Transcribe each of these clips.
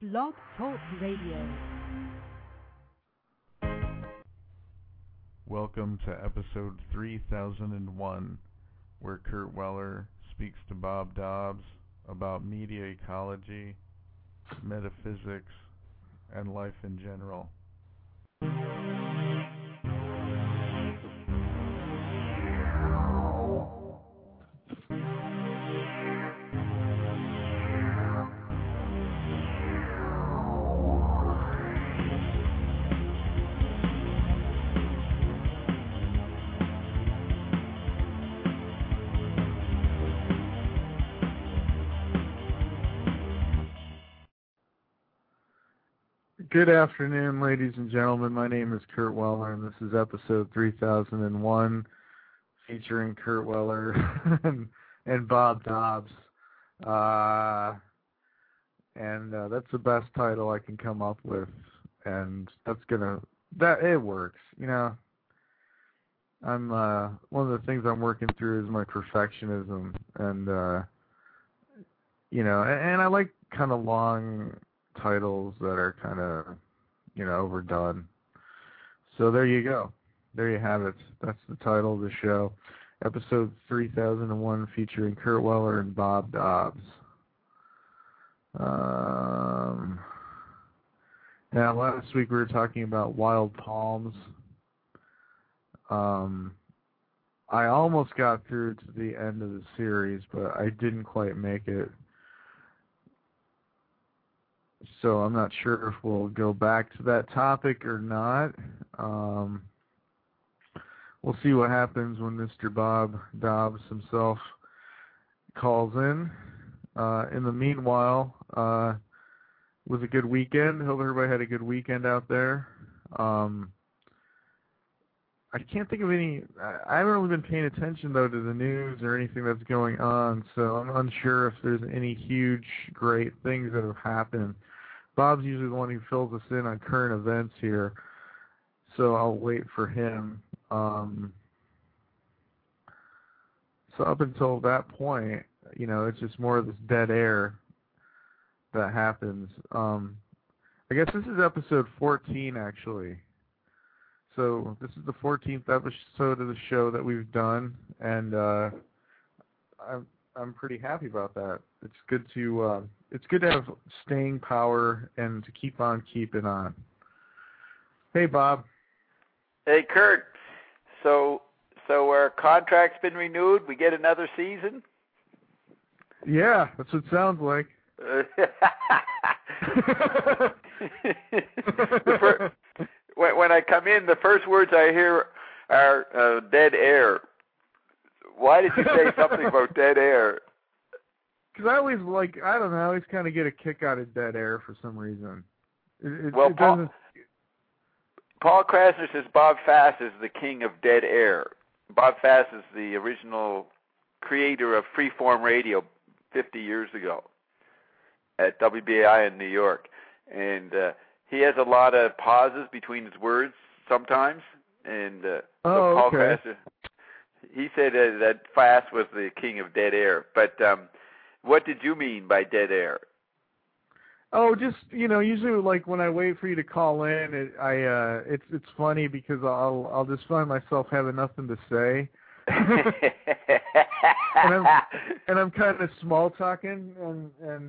Blog Talk Radio. Welcome to episode 3001, where Kurt Weller speaks to Bob Dobbs about media ecology, metaphysics, and life in general. Good afternoon, ladies and gentlemen. My name is Kurt Weller, and this is episode 3001, featuring Kurt Weller and Bob Dobbs. That's the best title I can come up with, and it works. You know, I'm one of the things I'm working through is my perfectionism, and and I like kind of long titles that are kind of, overdone. So there you go. There you have it. That's the title of the show. Episode 3001 featuring Kurt Weller and Bob Dobbs. Now, last week we were talking about wild palms. I almost got through to the end of the series, but I didn't quite make it. So I'm not sure if we'll go back to that topic or not. We'll see what happens when Mr. Bob Dobbs himself calls in. In the meanwhile, it was a good weekend. Hope everybody had a good weekend out there. I can't think of any. I haven't really been paying attention, though, to the news or anything that's going on, so I'm unsure if there's any huge, great things that have happened. Bob's usually the one who fills us in on current events here, so I'll wait for him. So up until that point, it's just more of this dead air that happens. I guess this is episode 14, actually. So this is the 14th episode of the show that we've done, and I'm pretty happy about that. It's good to have staying power and to keep on keeping on. Hey, Bob. Hey, Kurt. So our contract's been renewed. We get another season. Yeah, that's what it sounds like. When I come in, the first words I hear are dead air. Why did you say something about dead air? Because I always I always kind of get a kick out of dead air for some reason. Paul Krasner says Bob Fass is the king of dead air. Bob Fass is the original creator of freeform radio 50 years ago at WBAI in New York. And he has a lot of pauses between his words sometimes. And Paul Krasner, he said that Fass was the king of dead air. But what did you mean by dead air? Oh, just usually when I wait for you to call in, it's funny because I'll just find myself having nothing to say, and I'm kind of small talking, and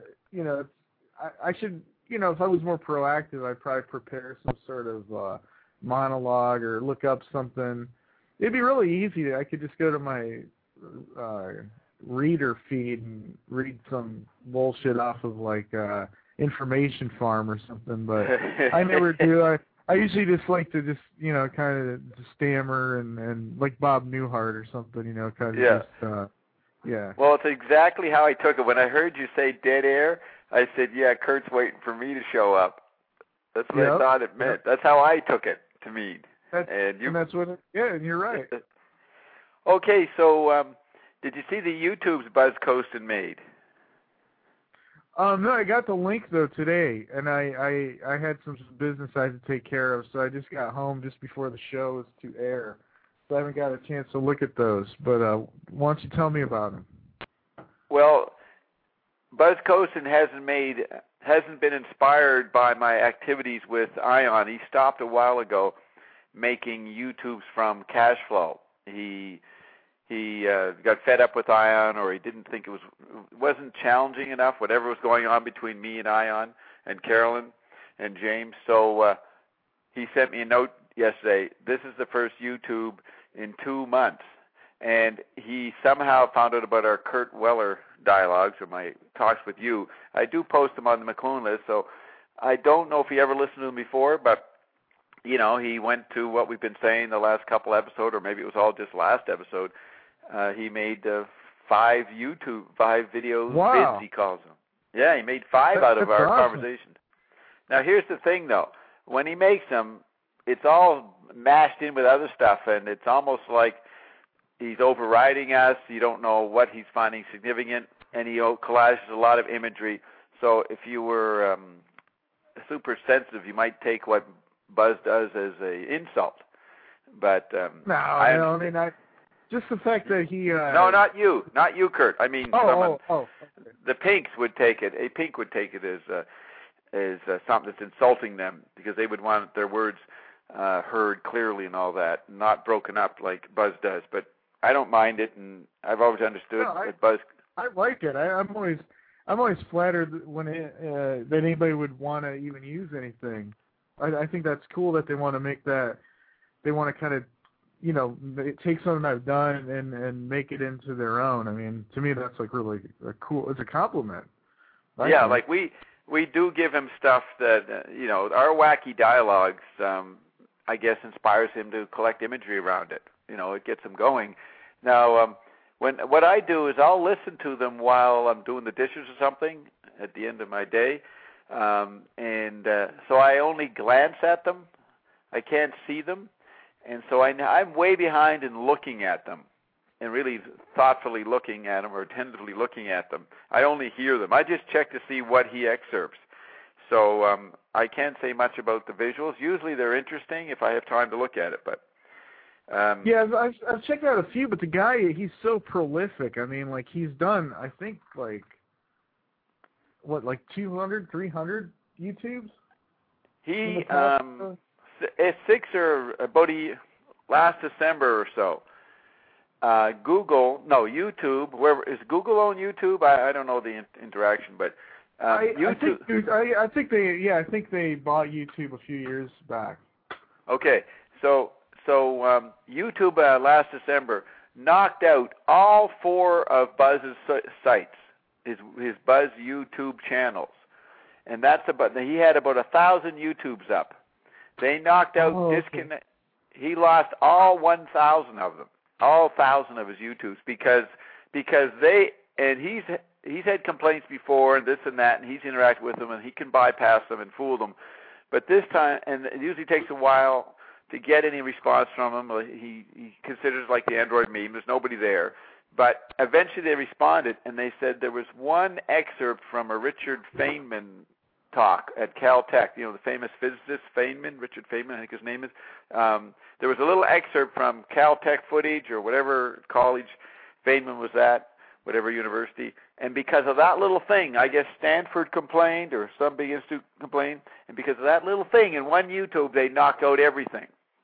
I should if I was more proactive, I'd probably prepare some sort of monologue or look up something. It'd be really easy. I could just go to my reader feed and read some bullshit off of Information Farm or something, but I never do. I usually just like to kind of stammer and like Bob Newhart or something, yeah. Well, it's exactly how I took it. When I heard you say dead air, I said, yeah, Kurt's waiting for me to show up. That's what I thought it meant. That's how I took it to mean. And that's what and you're right. Okay, so did you see the YouTubes Buzz Coaston made? No, I got the link though today, and I had some business I had to take care of, so I just got home just before the show was to air, so I haven't got a chance to look at those. But why don't you tell me about them? Well, Buzz Coaston hasn't made hasn't been inspired by my activities with Ion. He stopped a while ago making YouTubes from cash flow. He got fed up with Ion, or he didn't think it wasn't challenging enough, whatever was going on between me and Ion and Carolyn and James. So he sent me a note yesterday. This is the first YouTube in 2 months. And he somehow found out about our Kurt Weller dialogues, or my talks with you. I do post them on the McLuhan list, so I don't know if he ever listened to them before, but, you know, he went to what we've been saying the last couple episodes, or maybe it was all just last episode. He made 5 videos, wow. vids, he calls them. Yeah, he made 5 out of our awesome. conversation. Now, here's the thing, though. When he makes them, it's all mashed in with other stuff, and it's almost like he's overriding us. You don't know what he's finding significant, and he collages a lot of imagery. So if you were super sensitive, you might take what Buzz does as an insult. But just the fact that he. No, not you, Kurt. I mean, okay. The Pinks would take it. A Pink would take it as something that's insulting them, because they would want their words heard clearly and all that, not broken up like Buzz does. But I don't mind it, and I've always understood that Buzz. I like it. I'm always flattered when that anybody would want to even use anything. I think that's cool that they want to make that. They want to kind of, you know, take something I've done and make it into their own. I mean, to me, that's like really cool. It's a compliment. Yeah, like we do give him stuff that you know, our wacky dialogues. I guess inspires him to collect imagery around it. You know, it gets him going. Now, what I do is I'll listen to them while I'm doing the dishes or something at the end of my day, and so I only glance at them. I can't see them, and so I'm way behind in looking at them and really thoughtfully looking at them or attentively looking at them. I only hear them. I just check to see what he excerpts. So I can't say much about the visuals. Usually they're interesting if I have time to look at it, but. Yeah, I've checked out a few, but the guy, he's so prolific. I mean, like, he's done, I think, like 200, 300 YouTubes? He, 6 or about last December or so. YouTube, where is Google on YouTube? I don't know the interaction, but YouTube. I think they bought YouTube a few years back. Okay, so YouTube last December knocked out all 4 of Buzz's sites, his Buzz YouTube channels, and he had about 1,000 YouTubes up. They knocked out disconnect. He lost all 1,000 of them, all 1,000 of his YouTubes because he's had complaints before and this and that, and he's interacted with them and he can bypass them and fool them, but this time, and it usually takes a while to get any response from him. He considers like the Android meme. There's nobody there. But eventually they responded, and they said there was one excerpt from a Richard Feynman talk at Caltech, you know, the famous physicist Feynman, Richard Feynman, I think his name is. There was a little excerpt from Caltech footage or whatever college Feynman was at, whatever university. And because of that little thing, I guess Stanford complained or some big institute complained, and because of that little thing in one YouTube, they knocked out everything.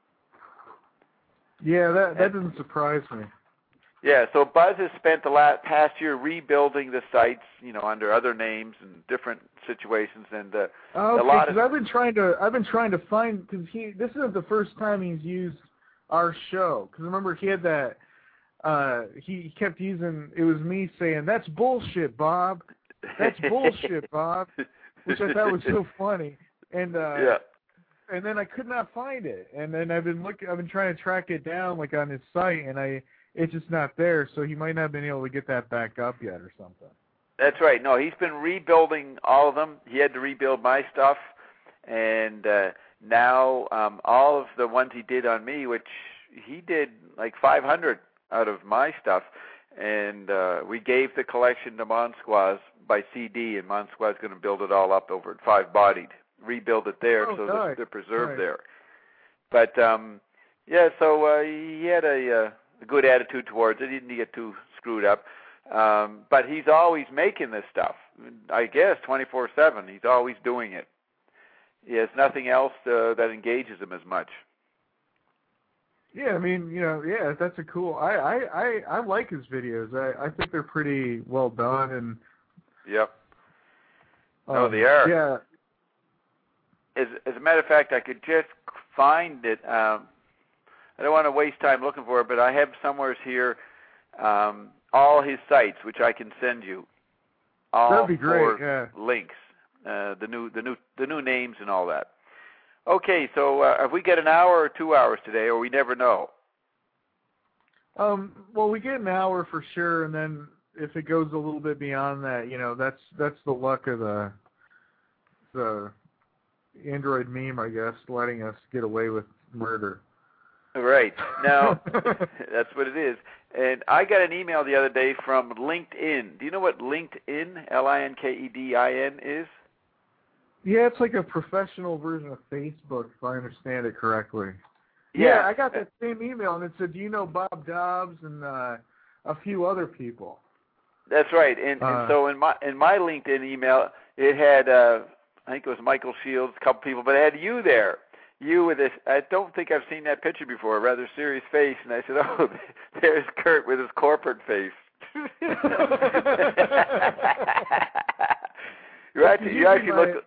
Yeah, that doesn't surprise me. Yeah, so Buzz has spent the past year rebuilding the sites, you know, under other names and different situations, and a lot of. I've been trying to find, because this isn't the first time he's used our show. Because remember, he had that. He kept using. It was me saying, "That's bullshit, Bob. That's bullshit, Bob," which I thought was so funny. And yeah. And then I could not find it, and then I've been trying to track it down, like on his site, and it's just not there. So he might not have been able to get that back up yet, or something. That's right. No, he's been rebuilding all of them. He had to rebuild my stuff, and now all of the ones he did on me, which he did like 500 out of my stuff, and we gave the collection to Monsquaz by CD, and Monsquaz is going to build it all up over at 5-bodied. Rebuild it there, so they're preserved there. But yeah, so he had a good attitude towards it. He didn't get too screwed up. But he's always making this stuff, I guess, 24/7. He's always doing it. He has nothing else that engages him as much. Yeah, I mean, yeah, that's a cool. I like his videos. I think they're pretty well done, and yep. No, they are. Yeah. As a matter of fact, I could just find it. I don't want to waste time looking for it, but I have somewhere here all his sites, which I can send you. All That'd be great. 4 Yeah. links, the new names and all that. Okay, so have we got an hour or 2 hours today, or we never know? Well, we get an hour for sure, and then if it goes a little bit beyond that, that's the luck of the Android meme, I guess, letting us get away with murder. Right. Now, that's what it is. And I got an email the other day from LinkedIn. Do you know what LinkedIn, LinkedIn, is? Yeah, it's like a professional version of Facebook, if I understand it correctly. Yeah, I got that same email, and it said, do you know Bob Dobbs and a few other people? That's right. And so in my LinkedIn email, it had, I think it was Michael Shields, a couple people, but it had you there. You with this, I don't think I've seen that picture before, a rather serious face. And I said, oh, there's Kurt with his corporate face. You actually look...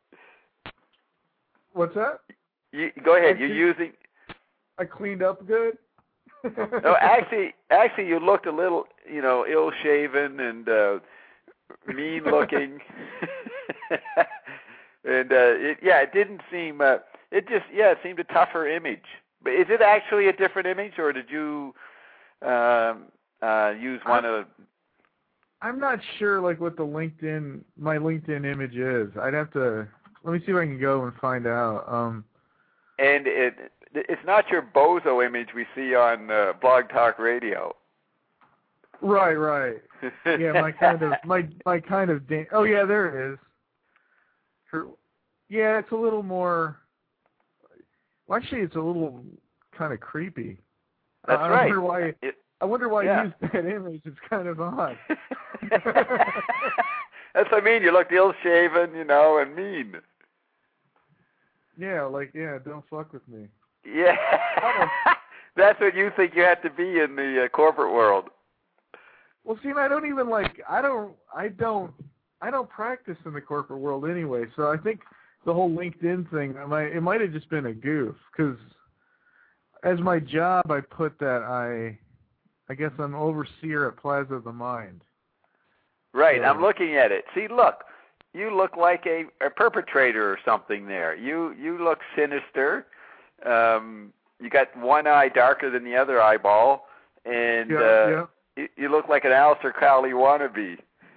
What's that? Go ahead. You're using... I cleaned up good? No, actually, you looked a little, ill-shaven and mean-looking. And, it didn't seem... it seemed a tougher image. But is it actually a different image, or did you use one of... I'm not sure, what my LinkedIn image is. I'd have to... Let me see if I can go and find out. And it's not your bozo image we see on Blog Talk Radio. Right. Yeah, my kind of oh yeah, there it is. Yeah, it's a little more. Well, actually, it's a little kind of creepy. That's I right. Wonder why you used that image. It's kind of odd. That's what I mean. You looked ill-shaven, and mean. Yeah, don't fuck with me. Yeah. That's what you think you have to be in the corporate world. Well, see, I don't even I don't practice in the corporate world anyway. So I think the whole LinkedIn thing, it might have just been a goof. Because as my job, I put that I guess I'm overseer at Plaza of the Mind. Right. So, I'm looking at it. See, look. You look like a perpetrator or something there. You look sinister. You got one eye darker than the other eyeball, and you look like an Aleister Crowley wannabe.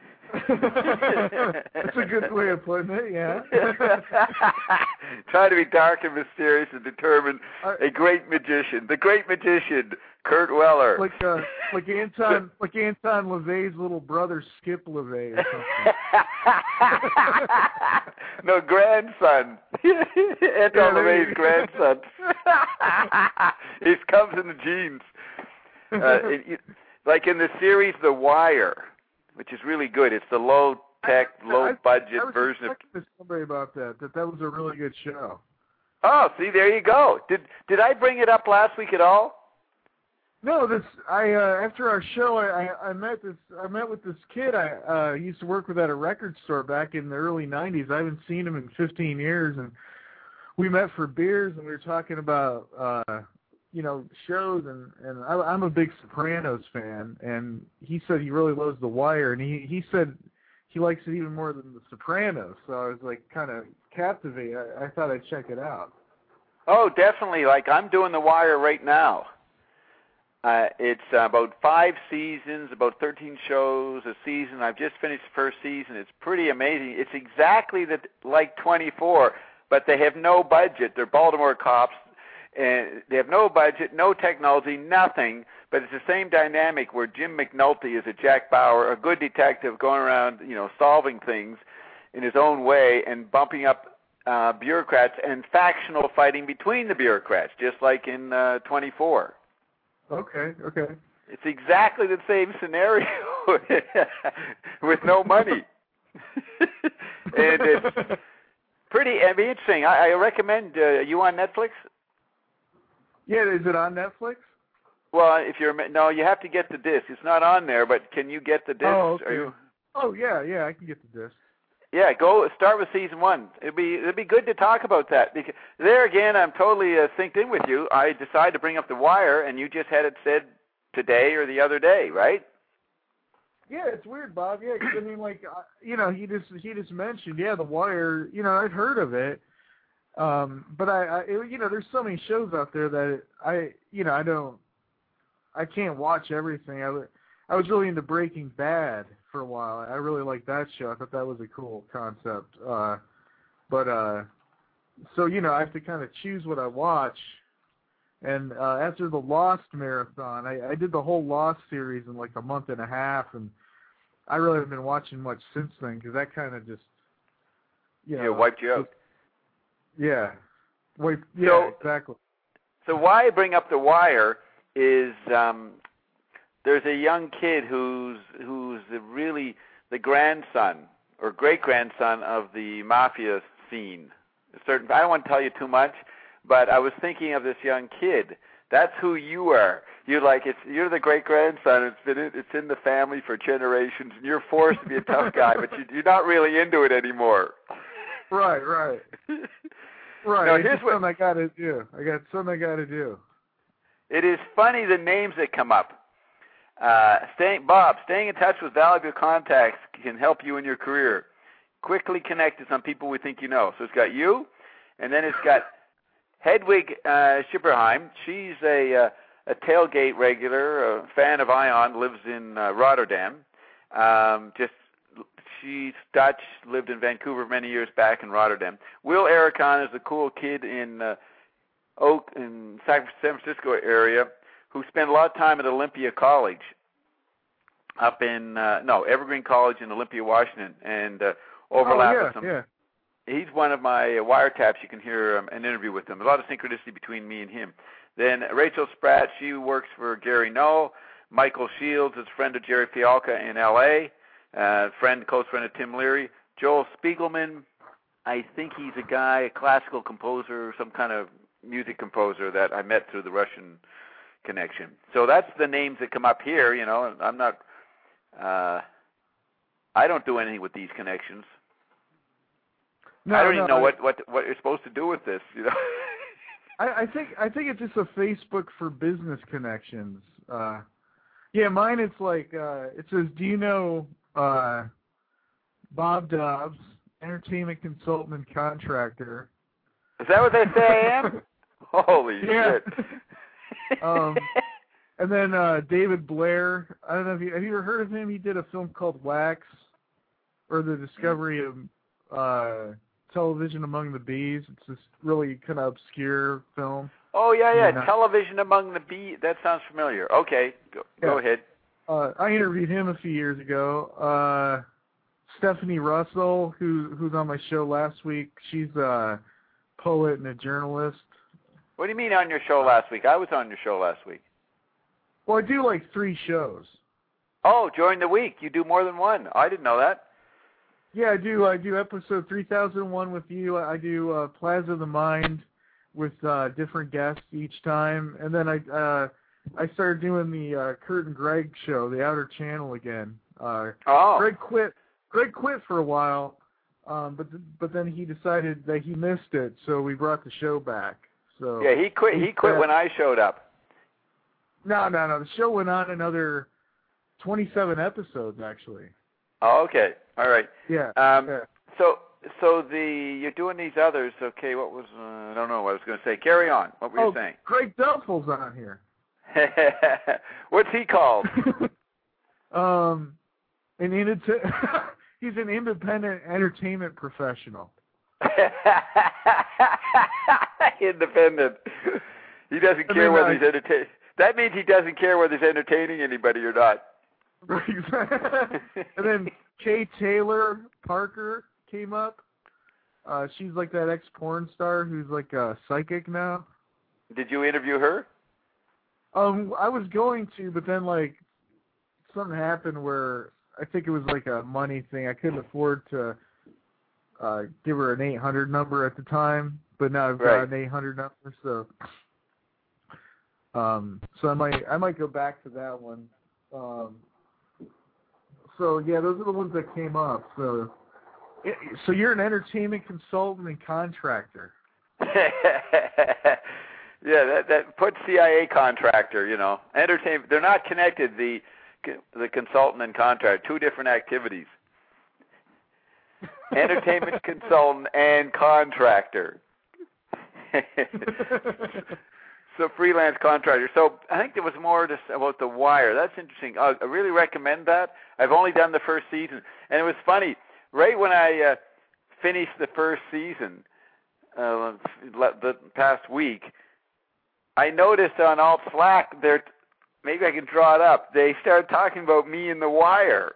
That's a good way of putting it, yeah. Trying to be dark and mysterious and determined. A great magician. The great magician, Kurt Weller. Like Anton LaVey's little brother, Skip LaVey or something. No, grandson. Anton LaVey's grandson. He comes in the genes. Like in the series The Wire, which is really good. It's the low-tech, low-budget version of... I was talking to somebody about that was a really good show. Oh, see, there you go. Did I bring it up last week at all? No, after our show, I met with this kid I used to work with at a record store back in the early 90s. I haven't seen him in 15 years, and we met for beers, and we were talking about shows, and I'm a big Sopranos fan, and he said he really loves The Wire, and he said he likes it even more than The Sopranos, so I was kind of captivated. I thought I'd check it out. Oh, definitely. I'm doing The Wire right now. It's about 5 seasons, about 13 shows a season. I've just finished the first season. It's pretty amazing. It's exactly like 24, but they have no budget. They're Baltimore cops, and they have no budget, no technology, nothing. But it's the same dynamic where Jim McNulty is a Jack Bauer, a good detective going around, solving things in his own way and bumping up bureaucrats and factional fighting between the bureaucrats, just like in 24. Okay. It's exactly the same scenario with no money. And it's it'd be interesting. I recommend, you on Netflix? Yeah, is it on Netflix? Well, no, you have to get the disc. It's not on there, but can you get the disc? Oh, okay. Oh, yeah, I can get the disc. Yeah, go start with season 1. It'd be good to talk about that, because there again, I'm totally synced in with you. I decided to bring up The Wire, and you just had it said today or the other day, right? Yeah, it's weird, Bob. Yeah, 'cause I mean, like, he just mentioned, The Wire. I'd heard of it, but there's so many shows out there that I can't watch everything. I was really into Breaking Bad for a while. I really liked that show. I thought that was a cool concept. So I have to kind of choose what I watch. And after the Lost marathon, I did the whole Lost series in like a month and a half, and I really haven't been watching much since then because that kind of just, wiped you out. Yeah. Exactly. So why I bring up The Wire is there's a young kid who's really the grandson or great-grandson of the mafia scene. I don't want to tell you too much, but I was thinking of this young kid. That's who you are. You're the great-grandson. It's in the family for generations, and you're forced to be a tough guy, but you're not really into it anymore. Right. Right. Now, here's something I got to do. I got something I got to do. It is funny the names that come up. Bob, staying in touch with valuable contacts can help you in your career. Quickly connect to some people we think you know. So it's got you, and then it's got Hedwig Schipperheim. She's a tailgate regular, a fan of Ion, lives in Rotterdam. She's Dutch, lived in Vancouver many years back in Rotterdam. Will Ericon is a cool kid in San Francisco area who spent a lot of time at Olympia College up in Evergreen College in Olympia, Washington, and overlap with him. Yeah. He's one of my wiretaps. You can hear an interview with him. A lot of synchronicity between me and him. Then Rachel Spratt, she works for Gary Null. Michael Shields is a friend of Jerry Fialka in L.A., close friend of Tim Leary. Joel Spiegelman, I think he's a classical composer, some kind of music composer that I met through the Russian connection. So that's the names that come up here. I'm not. I don't do anything with these connections. I don't even know what you're supposed to do with this. I think it's just a Facebook for business connections. Mine it's like it says, do you know Bob Dobbs, entertainment consultant and contractor? Is that what they say I am? Holy shit. And then David Blair. I don't know have you ever heard of him? He did a film called Wax, or The Discovery of Television Among the Bees. It's this really kind of obscure film. Oh, yeah. Television Among the Bees. That sounds familiar. Okay, go ahead. I interviewed him a few years ago. Stephanie Russell, who's on my show last week, she's a poet and a journalist. What do you mean on your show last week? I was on your show last week. Well, I do like 3 shows. Oh, during the week. You do more than one. I didn't know that. Yeah, I do. I do episode 3001 with you. I do Plaza of the Mind with different guests each time. And then I started doing the Kurt and Greg show, The Outer Channel again. Greg quit for a while, but then he decided that he missed it, so we brought the show back. So yeah, he quit. He quit when I showed up. No. The show went on another 27 episodes, actually. Oh, okay. All right. Yeah. So you're doing these others. Okay. What was I don't know what I was going to say. Carry on. What were you saying? Greg Duffel's on here. What's he called? He's an independent entertainment professional. Independent. He doesn't care whether he's entertaining. That means he doesn't care whether he's entertaining anybody or not. And then Kay Taylor Parker came up. She's like that ex-porn star who's like a psychic now. Did you interview her? I was going to, but then like something happened where I think it was like a money thing. I couldn't afford to give her an 800 number at the time, but now I've got an 800 number, so so I might go back to that one. So yeah, those are the ones that came up. So you're an entertainment consultant and contractor. Yeah, that put CIA contractor. Entertainment. They're not connected. The consultant and contractor, two different activities. Entertainment consultant and contractor. So freelance contractor. So I think there was more about The Wire. That's interesting. I really recommend that. I've only done the first season, and it was funny. Right when I finished the first season, the past week, I noticed on Alt Slack, maybe I can draw it up, they started talking about me in The Wire.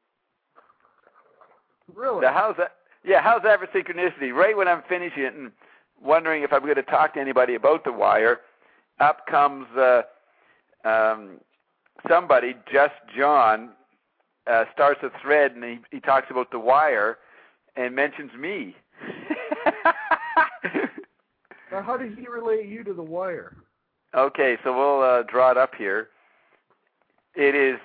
Really? So how's that? Yeah, how's that for synchronicity? Right when I'm finishing it and wondering if I'm going to talk to anybody about The Wire, up comes somebody, Just John, starts a thread, and he talks about The Wire and mentions me. Now, how did he relate you to The Wire? Okay, so we'll draw it up here. It is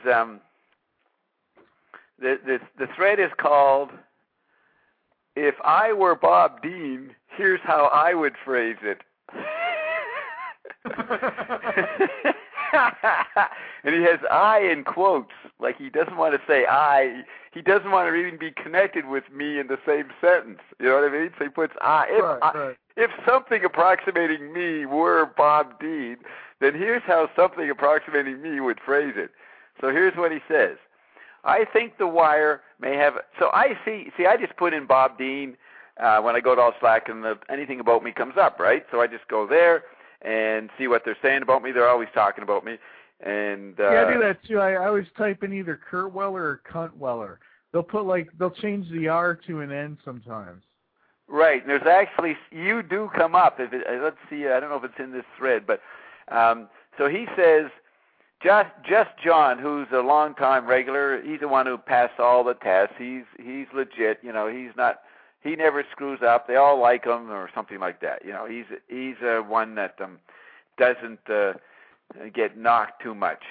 the thread is called "If I Were Bob Dean, Here's How I Would Phrase It." And he has "I" in quotes, like he doesn't want to say "I." He doesn't want to even be connected with me in the same sentence. You know what I mean? So he puts "I." Right. If something approximating me were Bob Dean, then here's how something approximating me would phrase it. So here's what he says. I think The Wire may have... So I see, I just put in Bob Dean when I go to Alt Slack, and anything about me comes up, right? So I just go there and see what they're saying about me. They're always talking about me. And yeah, I do that too. I always type in either Kurt Weller or Cunt Weller. They'll change the R to an N sometimes. Right. And there's actually, you do come up. Let's see, I don't know if it's in this thread, but so he says, Just John, who's a long-time regular, he's the one who passed all the tests. He's legit. He never screws up. They all like him, or something like that. He's one that doesn't get knocked too much.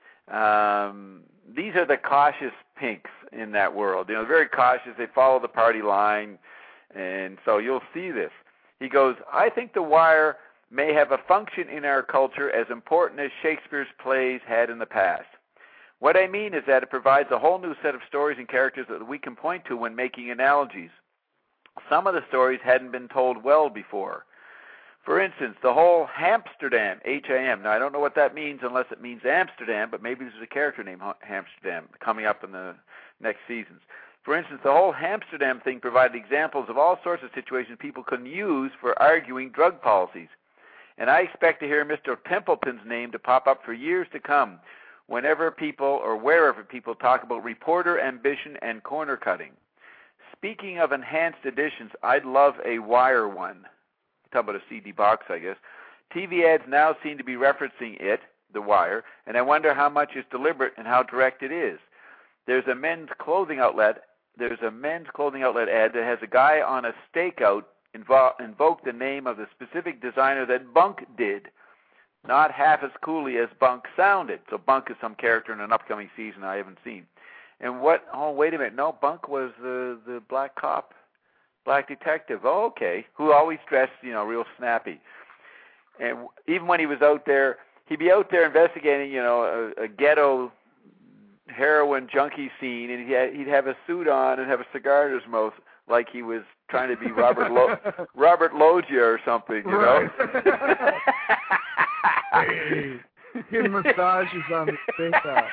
These are the cautious pinks in that world. They're very cautious. They follow the party line, and so you'll see this. He goes, I think The Wire may have a function in our culture as important as Shakespeare's plays had in the past. What I mean is that it provides a whole new set of stories and characters that we can point to when making analogies. Some of the stories hadn't been told well before. For instance, the whole Hamsterdam, H-A-M. Now, I don't know what that means unless it means Amsterdam, but maybe there's a character named Hamsterdam coming up in the next seasons. For instance, the whole Hamsterdam thing provided examples of all sorts of situations people can use for arguing drug policies. And I expect to hear Mr. Templeton's name to pop up for years to come whenever people or wherever people talk about reporter ambition and corner cutting. Speaking of enhanced editions, I'd love a Wire one. Talk about a CD box, I guess. TV ads now seem to be referencing it, The Wire, and I wonder how much is deliberate and how direct it is. There's a men's clothing outlet ad that has a guy on a stakeout invoke the name of the specific designer that Bunk did, not half as coolly as Bunk sounded. So Bunk is some character in an upcoming season I haven't seen. And what? Oh, wait a minute. No, Bunk was the black cop, black detective. Oh, okay. Who always dressed, real snappy. And even when he was out there, he'd be out there investigating, a ghetto heroin junkie scene, and he'd have a suit on and have a cigar in his mouth, like he was trying to be Robert Loggia or something, right. Getting massages on the stakeout.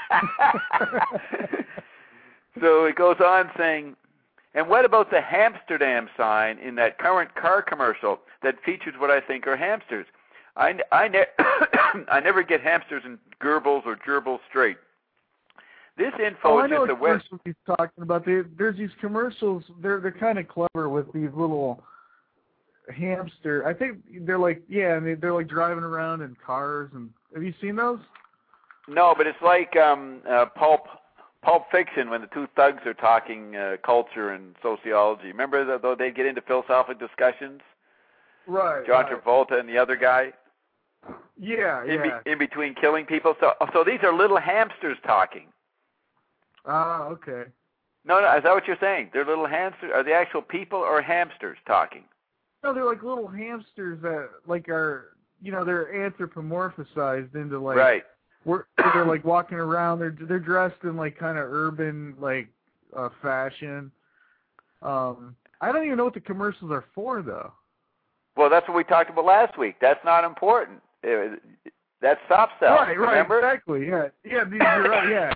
So it goes on saying, and what about the Hamsterdam sign in that current car commercial that features what I think are hamsters? I never get hamsters and gerbils or gerbils straight. This info is just a web. He's talking about. There's these commercials. They're kind of clever with these little hamster. I think they're like they're like driving around in cars. And have you seen those? No, but it's like Pulp Fiction when the two thugs are talking culture and sociology. Remember though they get into philosophical discussions? Right. John Travolta and the other guy. Yeah, in between killing people. So these are little hamsters talking. Ah, okay. No, is that what you're saying? They're little hamsters. Are they actual people or hamsters talking? No, they're like little hamsters that like are, you know, they're anthropomorphized into like right. They're like walking around. They're dressed in like kind of urban like fashion. I don't even know what the commercials are for though. Well, that's what we talked about last week. That's not important. That's soft sell. Right, remember? Exactly. Yeah, you're right. Yeah,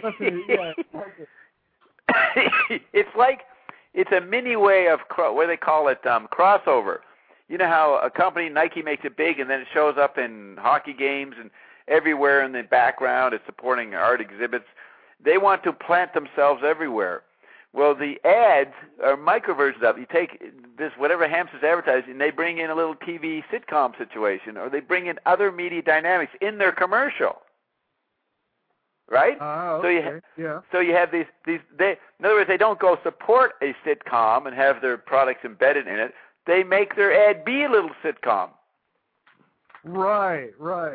it's like it's a mini way of what do they call it? Crossover. You know how a company Nike makes it big, and then it shows up in hockey games and everywhere in the background. It's supporting art exhibits. They want to plant themselves everywhere. Well, the ads are microversions of it. You take this, whatever hamster's advertising, and they bring in a little TV sitcom situation, or they bring in other media dynamics in their commercial. Right? Okay. So you have these. In other words, they don't go support a sitcom and have their products embedded in it. They make their ad be a little sitcom. Right.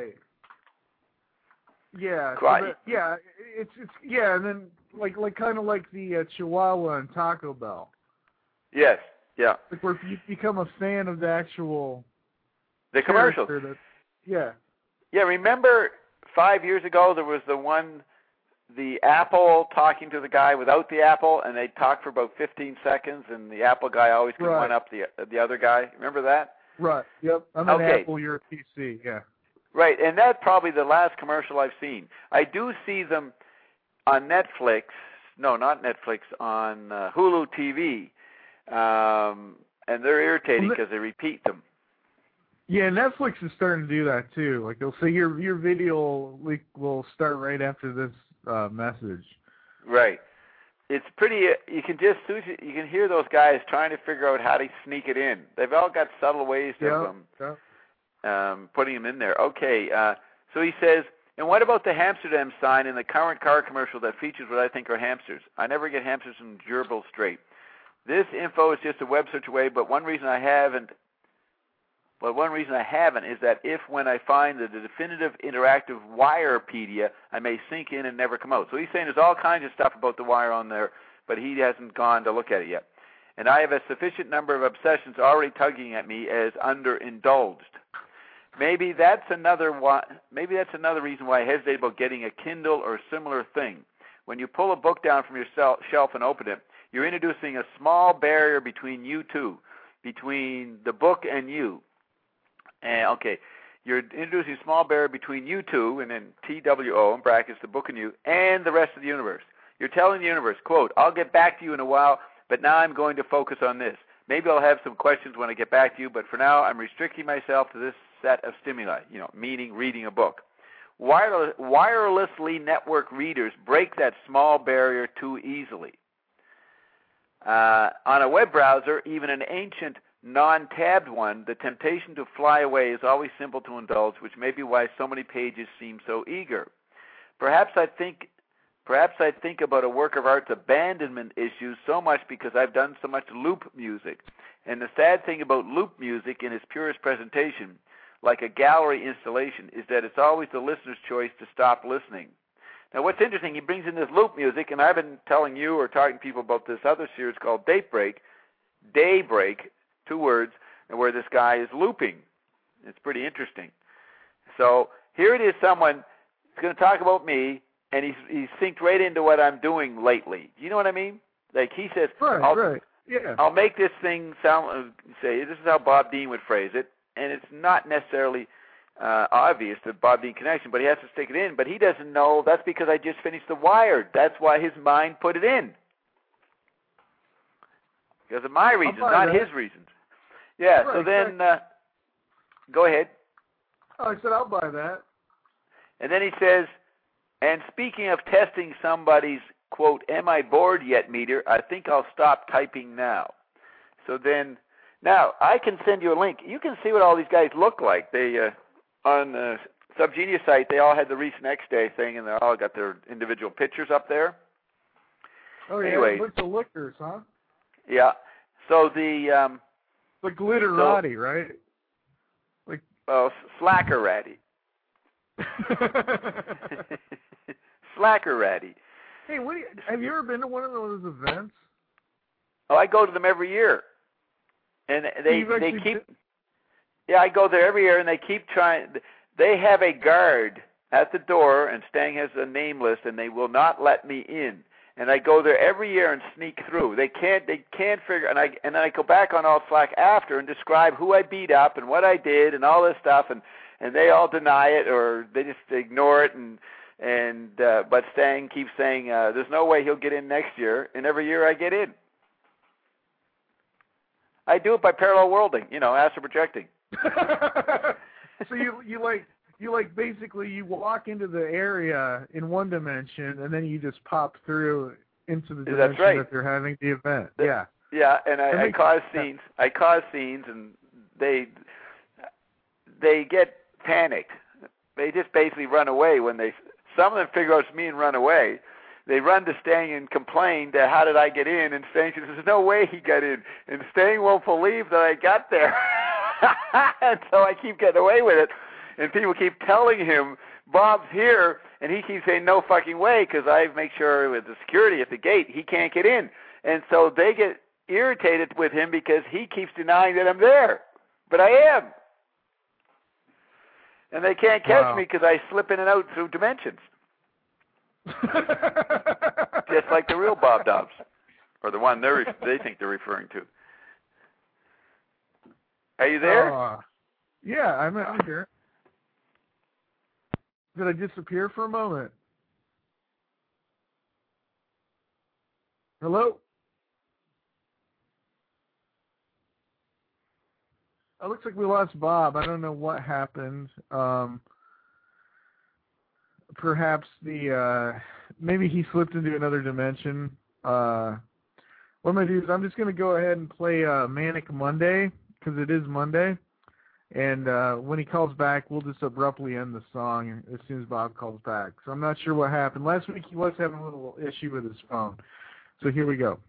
Yeah. And then like kind of like the Chihuahua and Taco Bell. Yes. Yeah. Like where you become a fan of the actual. The commercials. Yeah. Remember 5 years ago there was the Apple talking to the guy without the Apple, and they talked for about 15 seconds, and the Apple guy always could one up the other guy. Remember that? Right. Yep. I'm an Apple. You're a PC. Yeah. Right, and that's probably the last commercial I've seen. I do see them on Netflix. No, not Netflix. On Hulu TV, and they're irritating because they repeat them. Yeah, Netflix is starting to do that too. Like they'll say your video will start right after this message. Right. It's pretty. You can hear those guys trying to figure out how to sneak it in. They've all got subtle ways of putting them in there. Okay. So he says, and what about the Hamsterdam sign in the current car commercial that features what I think are hamsters? I never get hamsters and gerbils straight. This info is just a web search away, but one reason I haven't is that if when I find the definitive interactive Wirepedia, I may sink in and never come out. So he's saying there's all kinds of stuff about the Wire on there, but he hasn't gone to look at it yet. And I have a sufficient number of obsessions already tugging at me as underindulged. Maybe that's another reason why I hesitate about getting a Kindle or similar thing. When you pull a book down from your shelf and open it, you're introducing a small barrier between you two, between the book and you. You're introducing a small barrier between you two, and then TWO in brackets, the book and you, and the rest of the universe. You're telling the universe, quote, I'll get back to you in a while, but now I'm going to focus on this. Maybe I'll have some questions when I get back to you, but for now I'm restricting myself to this set of stimuli, meaning reading a book. Wirelessly networked readers break that small barrier too easily. On a web browser, even an ancient non-tabbed one, the temptation to fly away is always simple to indulge, which may be why so many pages seem so eager. Perhaps I think about a work of art's abandonment issues so much because I've done so much loop music. And the sad thing about loop music in its purest presentation, like a gallery installation, is that it's always the listener's choice to stop listening. Now what's interesting, he brings in this loop music, and I've been telling you or talking to people about this other series called Daybreak, 2 words, and where this guy is looping. It's pretty interesting. So here it is, someone is going to talk about me, and he's synced right into what I'm doing lately. Do you know what I mean? Like he says, I'll make this thing sound, say, this is how Bob Dean would phrase it, and it's not necessarily obvious, the Bob Dean connection, but he has to stick it in. But he doesn't know that's because I just finished The Wired. That's why his mind put it in. Because of my reasons, not his reasons. Yeah, right, so then, go ahead. Oh, I said I'll buy that. And then he says, and speaking of testing somebody's, quote, am I bored yet meter, I think I'll stop typing now. So then, now, I can send you a link. You can see what all these guys look like. They, on the Subgenius site, they all had the recent X Day thing, and they all got their individual pictures up there. Oh, yeah, Anyways. a bunch of liquors, huh? Yeah. So the glitterati, right? Slacker Ratty. Slacker Ratty. Hey, have you ever been to one of those events? Oh, I go to them every year, and they keep. Yeah, I go there every year, and they keep trying. They have a guard at the door, and Stang has a name list, and they will not let me in. And I go there every year and sneak through. They can't figure. And then I go back on Alt Slack after and describe who I beat up and what I did and all this stuff, and they all deny it or they just ignore it. But Stang keeps saying there's no way he'll get in next year, and every year I get in. I do it by parallel worlding, astral projecting. So you basically you walk into the area in one dimension and then you just pop through into the dimension that they're having the event. Yeah. Yeah, and I cause scenes. I cause scenes, and they get panicked. They just basically run away when some of them figure out it's me and run away. They run to Stang and complain that how did I get in? And Stang says there's no way he got in. And Stang won't believe that I got there. And so I keep getting away with it. And people keep telling him, Bob's here, and he keeps saying, no fucking way, because I make sure with the security at the gate, he can't get in. And so they get irritated with him because he keeps denying that I'm there. But I am. And they can't catch me because I slip in and out through dimensions. Just like the real Bob Dobbs, or the one they think they're referring to. Are you there? Yeah, I'm here. Did I disappear for a moment? Hello? It looks like we lost Bob. I don't know what happened. Perhaps maybe he slipped into another dimension. What I'm going to do is I'm just going to go ahead and play Manic Monday, because it is Monday. And when he calls back, we'll just abruptly end the song as soon as Bob calls back. So I'm not sure what happened. Last week he was having a little issue with his phone. So here we go.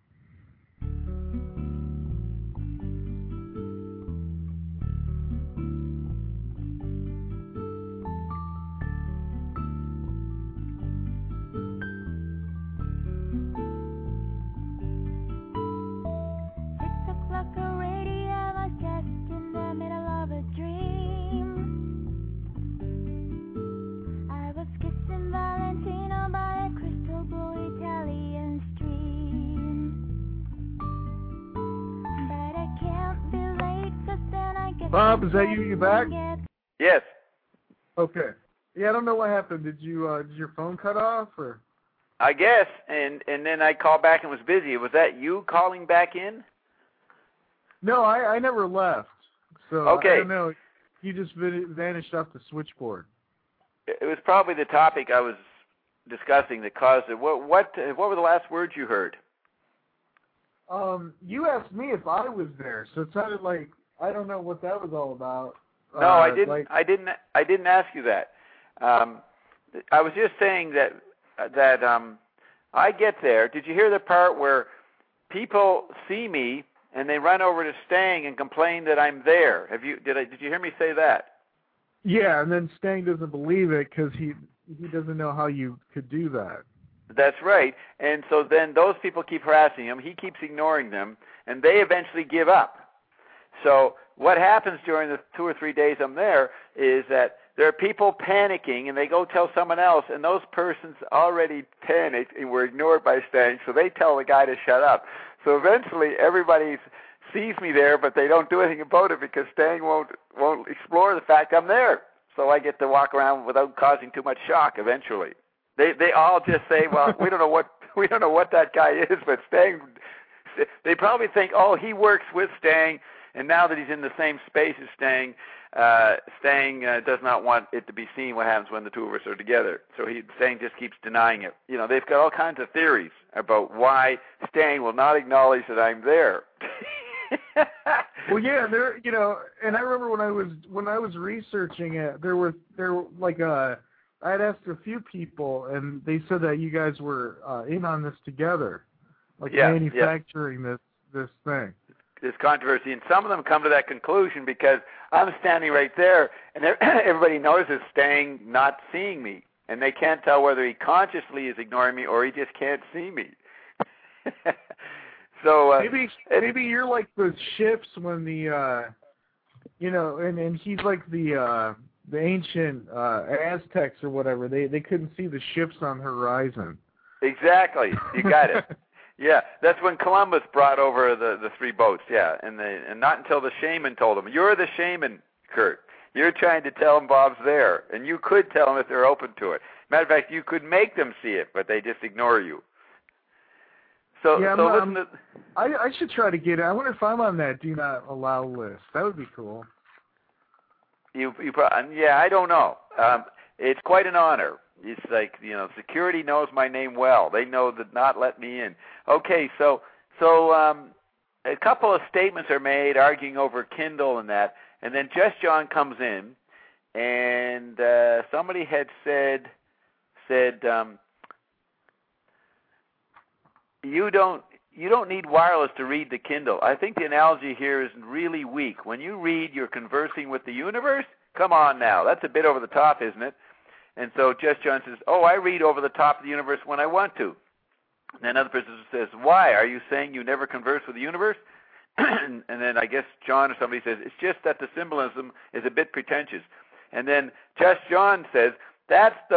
Bob, is that you? You back? Yes. Okay. Yeah, I don't know what happened. Did your phone cut off or? I guess, and then I called back and was busy. Was that you calling back in? No, I never left. So okay. I don't know. You just vanished off the switchboard. It was probably the topic I was discussing that caused it. What were the last words you heard? You asked me if I was there, so it sounded like I don't know what that was all about. No, I didn't. I didn't ask you that. I was just saying that I get there. Did you hear the part where people see me and they run over to Stang and complain that I'm there? Did you hear me say that? Yeah, and then Stang doesn't believe it because he doesn't know how you could do that. That's right. And so then those people keep harassing him. He keeps ignoring them, and they eventually give up. So what happens during the 2 or 3 days I'm there is that there are people panicking, and they go tell someone else, and those persons already panicked and were ignored by Stang, so they tell the guy to shut up. So eventually everybody sees me there, but they don't do anything about it because Stang won't explore the fact I'm there. So I get to walk around without causing too much shock eventually. They all just say, well, we don't know what that guy is, but Stang, they probably think, oh, he works with Stang, and now that he's in the same space as Stang, Stang does not want it to be seen what happens when the two of us are together. So Stang just keeps denying it. You know, they've got all kinds of theories about why Stang will not acknowledge that I'm there. Well, yeah, and I remember when I was researching it, there were like I had asked a few people, and they said that you guys were in on this together. manufacturing this thing. This controversy, and some of them come to that conclusion because I'm standing right there, and everybody notices staying not seeing me, and they can't tell whether he consciously is ignoring me or he just can't see me. So maybe you're like the ships when the and he's like the ancient Aztecs or whatever. They couldn't see the ships on the horizon. Exactly, you got it. Yeah, that's when Columbus brought over the three boats. Yeah, and not until the shaman told him. You're the shaman, Kurt. You're trying to tell them Bob's there, and you could tell them if they're open to it. Matter of fact, you could make them see it, but they just ignore you. So, yeah, I should try to get it. I wonder if I'm on that do not allow list. That would be cool. Yeah, I don't know. It's quite an honor. It's like, security knows my name well. They know that not let me in. Okay, so a couple of statements are made arguing over Kindle and that, and then Just John comes in, and somebody had said you don't need wireless to read the Kindle. I think the analogy here is really weak. When you read, you're conversing with the universe. Come on now, that's a bit over the top, isn't it? And so Just John says, I read over the top of the universe when I want to. And another person says, why? Are you saying you never converse with the universe? And then I guess John or somebody says, it's just that the symbolism is a bit pretentious. And then Just John says, that's the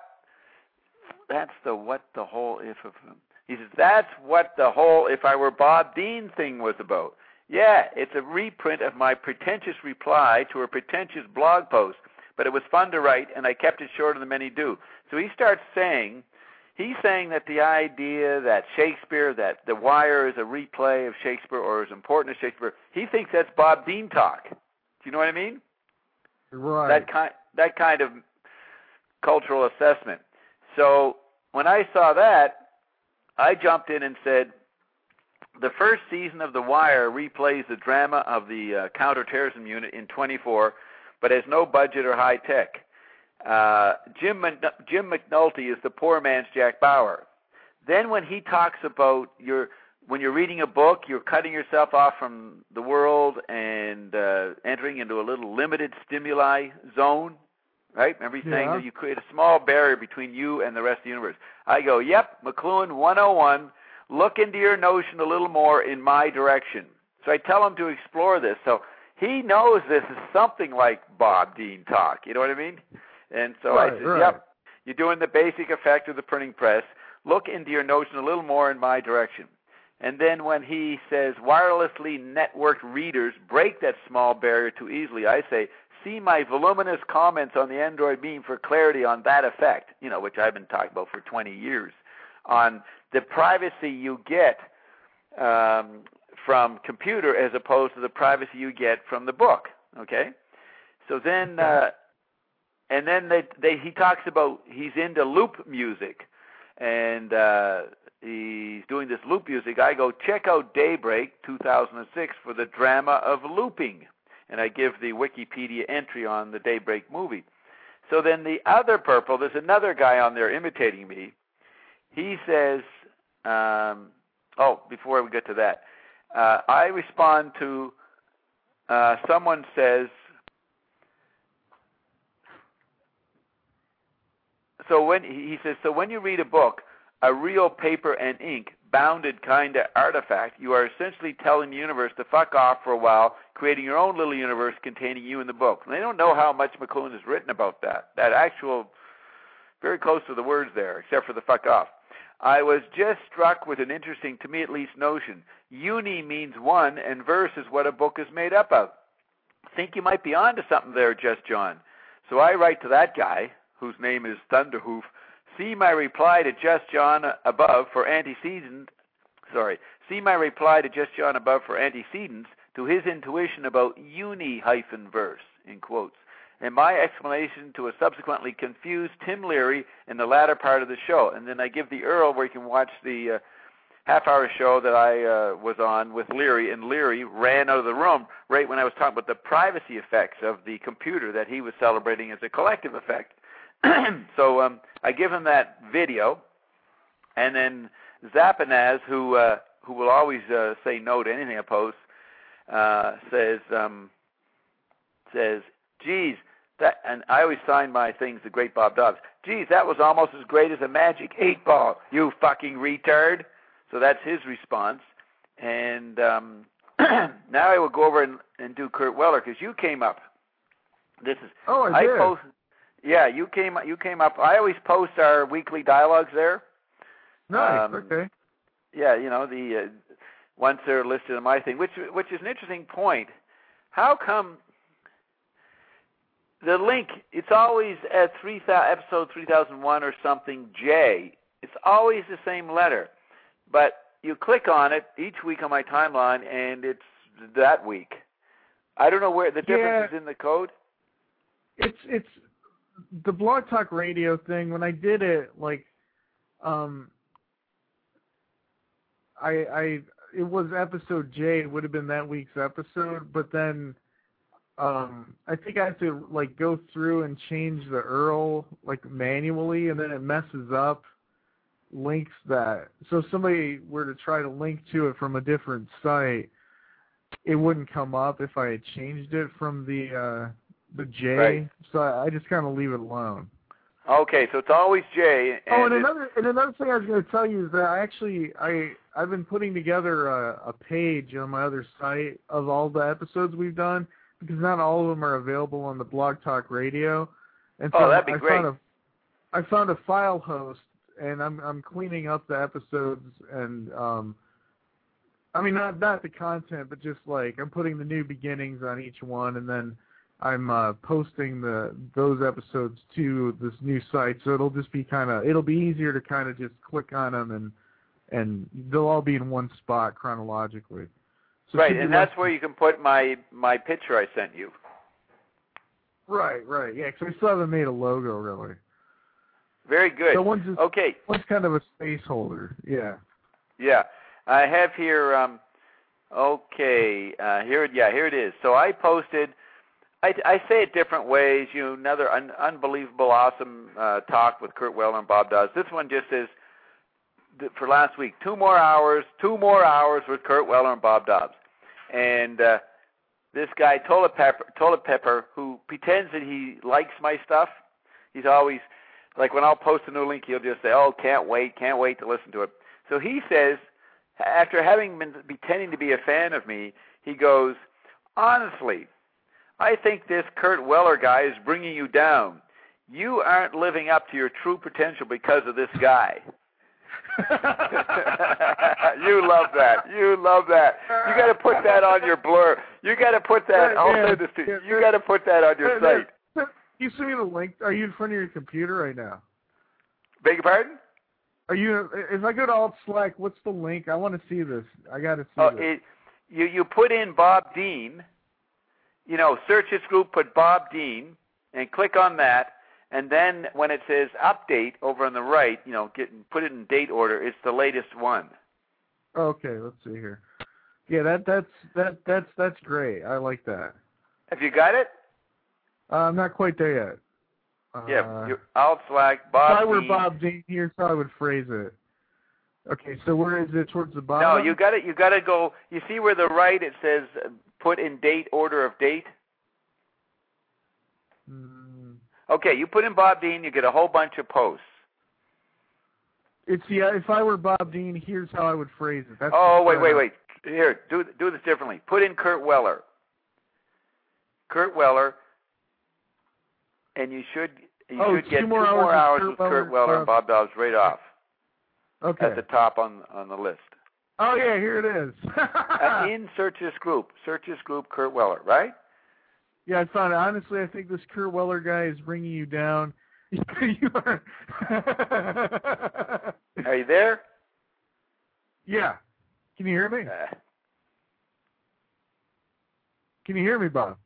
whole if of him. He says, that's what the whole if I were Bob Dean thing was about. Yeah, it's a reprint of my pretentious reply to a pretentious blog post. But it was fun to write, and I kept it shorter than many do. So he's saying that the idea that Shakespeare, that The Wire is a replay of Shakespeare or is important as Shakespeare, he thinks that's Bob Dean talk. Do you know what I mean? Right. That kind of cultural assessment. So when I saw that, I jumped in and said, the first season of The Wire replays the drama of the counterterrorism unit in 24, but has no budget or high tech. Jim McNulty is the poor man's Jack Bauer. Then when he talks about when you're reading a book, you're cutting yourself off from the world and entering into a little limited stimuli zone, right? Remember he's saying that you create a small barrier between you and the rest of the universe. I go, yep, McLuhan 101, look into your notion a little more in my direction. So I tell him to explore this. So he knows this is something like Bob Dean talk. You know what I mean? And so I said, yep, you're doing the basic effect of the printing press. Look into your notion a little more in my direction. And then when he says wirelessly networked readers break that small barrier too easily, I say, see my voluminous comments on the Android Beam for clarity on that effect, which I've been talking about for 20 years, on the privacy you get from computer as opposed to the privacy you get from the book, okay? So then, and then he talks about he's into loop music, and he's doing this loop music. I go, check out Daybreak 2006 for the drama of looping, and I give the Wikipedia entry on the Daybreak movie. So then the other purple, there's another guy on there imitating me. He says, before we get to that, I respond to someone says, so when you read a book, a real paper and ink bounded kind of artifact, you are essentially telling the universe to fuck off for a while, creating your own little universe containing you in the book. And they don't know how much McLuhan has written about that actual, very close to the words there, except for the fuck off. I was just struck with an interesting, to me at least, notion. Uni means one, and verse is what a book is made up of. Think you might be onto something there, Just John. So I write to that guy, whose name is Thunderhoof, see my reply to Just John above for antecedents. See my reply to Just John above for antecedents to his intuition about uni-verse, in quotes, and my explanation to a subsequently confused Tim Leary in the latter part of the show. And then I give the URL where you can watch the half-hour show that I was on with Leary, and Leary ran out of the room right when I was talking about the privacy effects of the computer that he was celebrating as a collective effect. So I give him that video, and then Zappanaz, who will always say no to anything I post, says, geez, that, and I always sign my things, the great Bob Dobbs. Geez, that was almost as great as a Magic 8-ball, you fucking retard. So that's his response. And now I will go over and do Kurt Weller, because you came up. This is I did. Yeah, you came up. I always post our weekly dialogues there. Nice. Okay. Yeah, you know, the once they're listed on my thing, which is an interesting point. How come the link? It's always at episode 3001 or something J. It's always the same letter, but you click on it each week on my timeline, and it's that week. I don't know where the difference is in the code. It's the Blog Talk Radio thing. When I did it, like, it was episode J. It would have been that week's episode, but then I think I have to like go through and change the URL like manually, and then it messes up links that. So if somebody were to try to link to it from a different site, it wouldn't come up if I had changed it from the J. Right. So I just kind of leave it alone. Okay, so it's always J. And another thing I was going to tell you is that I've been putting together a page on my other site of all the episodes we've done, because not all of them are available on the Blog Talk Radio. And so that'd be great. I found a file host, and I'm cleaning up the episodes, and I mean not the content, but just like I'm putting the new beginnings on each one, and then I'm posting those episodes to this new site, so it'll just be it'll be easier to kind of just click on them, and they'll all be in one spot chronologically. So right, and that's where you can put my picture I sent you. Right, yeah, because I still haven't made a logo, really. Very good. So one's kind of a space holder, yeah. Yeah, I have here, here it is. So I posted, I say it different ways, another unbelievable, awesome talk with Kurt Weller and Bob Dobbs. This one just says, for last week, 2 more hours with Kurt Weller and Bob Dobbs. And this guy, Toilet Pepper, who pretends that he likes my stuff, he's always, like when I'll post a new link, he'll just say, oh, can't wait to listen to it. So he says, after having been pretending to be a fan of me, he goes, honestly, I think this Kurt Weller guy is bringing you down. You aren't living up to your true potential because of this guy. You love that. You got to put that on your blur. You got to put that. You got to put that on your site. You send me the link. Are you in front of your computer right now? Beg your pardon? Are you? If I go to Alt Slack, what's the link? I want to see this. I got to see this. You put in Bob Dean. Search this group, put Bob Dean, and click on that. And then when it says update over on the right, put it in date order. It's the latest one. Okay, let's see here. Yeah, that's great. I like that. Have you got it? I'm not quite there yet. You're Alt Slack, Bob Dean. If I were Bob Dean, here's how I would phrase it. Okay, so where is it? Towards the bottom? No, you got it. You got to go. You see where the right it says put in date order of date. Okay, you put in Bob Dean, you get a whole bunch of posts. If I were Bob Dean, here's how I would phrase it. Wait. Here, do this differently. Put in Kurt Weller. Kurt Weller, and you should get 2 more hours with Kurt Weller and Bob Dobbs right off. Okay. At the top on the list. Oh yeah, here it is. In search this group, Kurt Weller, right? Yeah, I found it. Honestly, I think this Kurt Weller guy is bringing you down. You are. Are you there? Yeah. Can you hear me? Can you hear me, Bob?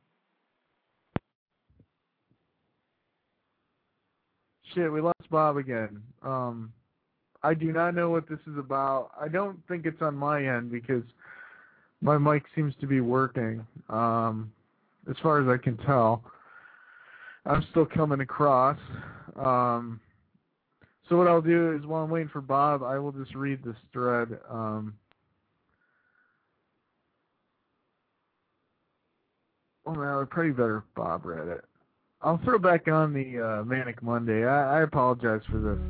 Shit, we lost Bob again. I do not know what this is about. I don't think it's on my end because my mic seems to be working. As far as I can tell, I'm still coming across. So what I'll do is, while I'm waiting for Bob, I will just read this thread. Well, it's pretty better if Bob read it. I'll throw back on the Manic Monday. I apologize for this.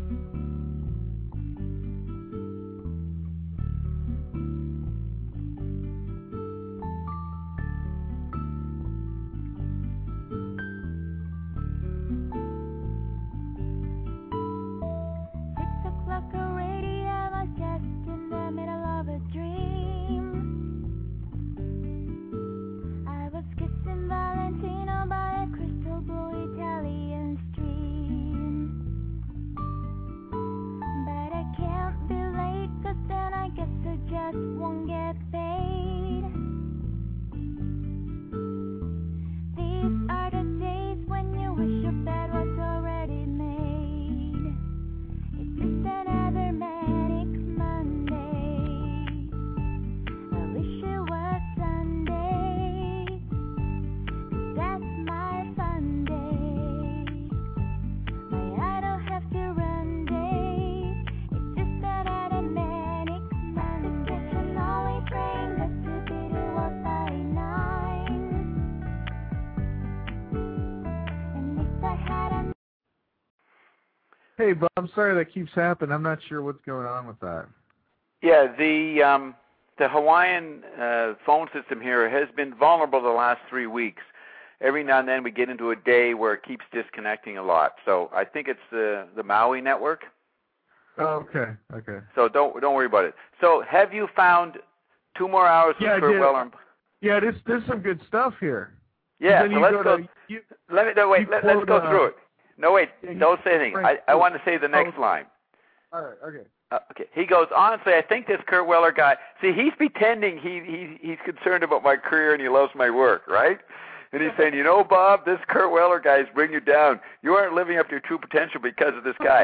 Hey, Bob, I'm sorry that keeps happening. I'm not sure what's going on with that. Yeah, the Hawaiian phone system here has been vulnerable the last 3 weeks. Every now and then we get into a day where it keeps disconnecting a lot. So I think it's the Maui network. Oh, okay. So don't worry about it. So have you found 2 more hours with Kurt Weller? Yeah, there's some good stuff here. Yeah, so let's go. Let's go through it. No, wait, don't say anything. I want to say the next line. All right, okay. Okay. He goes, honestly, I think this Kurt Weller guy, see, he's pretending he's concerned about my career and he loves my work, right? And he's saying, you know, Bob, this Kurt Weller guy is bringing you down. You aren't living up to your true potential because of this guy.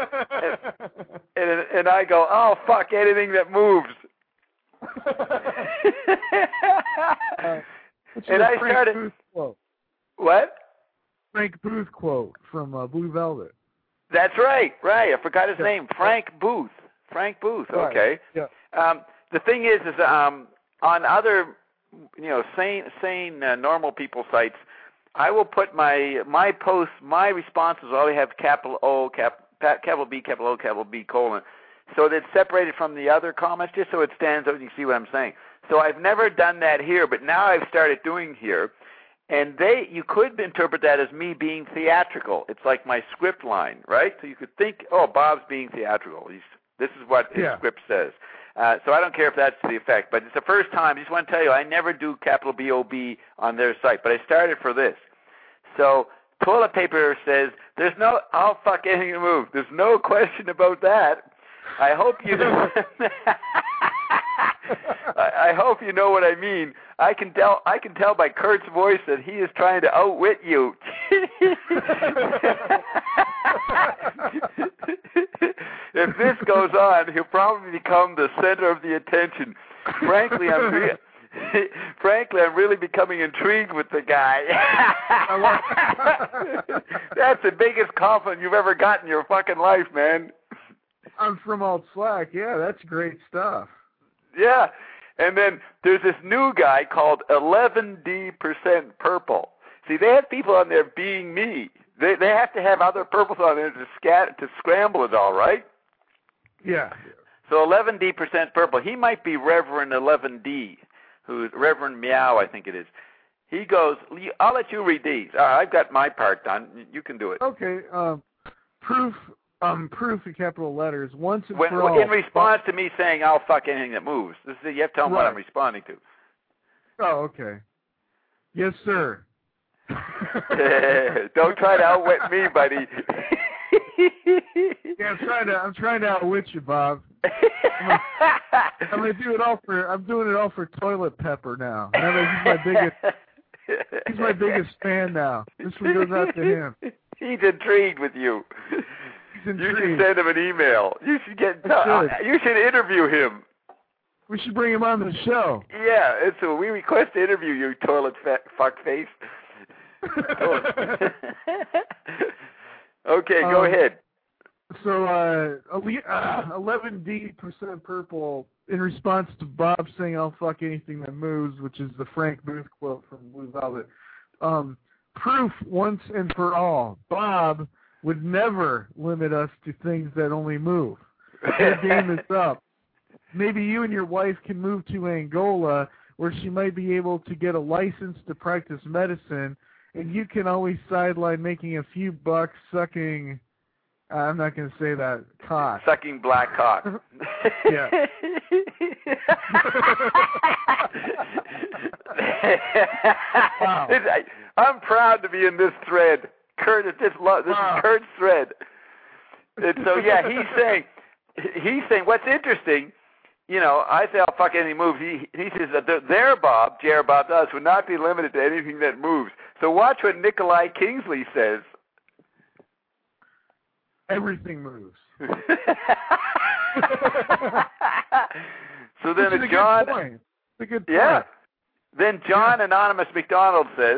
and I go, oh, fuck, anything that moves. And I started. What? Frank Booth quote from Blue Velvet. That's right. I forgot his name. Frank Booth. Okay. Yeah. The thing is on other, sane normal people sites, I will put my posts, my responses always have capital O, capital B, capital O, capital B, colon, so that it's separated from the other comments, just so it stands out and you see what I'm saying. So I've never done that here, but now I've started doing here. And you could interpret that as me being theatrical. It's like my script line, right? So you could think, oh, Bob's being theatrical. This is what his script says. So I don't care if that's the effect. But it's the first time. I just want to tell you, I never do capital B-O-B on their site. But I started for this. So toilet paper says, I'll fuck anything to move. There's no question about that. I hope you know. I hope you know what I mean. I can tell by Kurt's voice that he is trying to outwit you. If this goes on, he'll probably become the center of the attention. Frankly, I'm really becoming intrigued with the guy. That's the biggest compliment you've ever gotten in your fucking life, man. I'm from Alt Slack. Yeah, that's great stuff. Yeah. And then there's this new guy called 11D% Purple. See, they have people on there being me. They have to have other purples on there to scramble it all, right? Yeah. So 11D% Purple. He might be Reverend 11D, who's Reverend Meow, I think it is. He goes, I'll let you read these. I've got my part done. You can do it. Okay. Proof in capital letters. Once and for all. In response to me saying, I'll fuck anything that moves. You have to tell them what I'm responding to. Oh, okay. Yes, sir. Don't try to outwit me, buddy. Yeah, I'm trying to outwit you, Bob. I'm gonna do it all for. I'm doing it all for Toilet Pepper now. He's my biggest fan now. This one goes out to him. He's intrigued with you. You should send him an email. You should you should interview him. We should bring him on the show. Yeah, so we request to interview you, toilet fuck face. Okay, go ahead. So 11D% purple in response to Bob saying I'll fuck anything that moves, which is the Frank Booth quote from Blue Velvet. Proof once and for all. Bob would never limit us to things that only move. Your game is up. Maybe you and your wife can move to Angola, where she might be able to get a license to practice medicine, and you can always sideline making a few bucks sucking, I'm not going to say that, cock. Sucking black cock. Yeah. Wow. I'm proud to be in this thread. Kurt, this is Kurt's thread. And so, yeah, he's saying what's interesting, you know, I say I'll fuck anything moves. He says that their Bob, J.R. Bob does, would not be limited to anything that moves. So watch what Nikolai Kingsley says. Everything moves. So then It's John, a good point. yeah. Then John Anonymous McDonald says,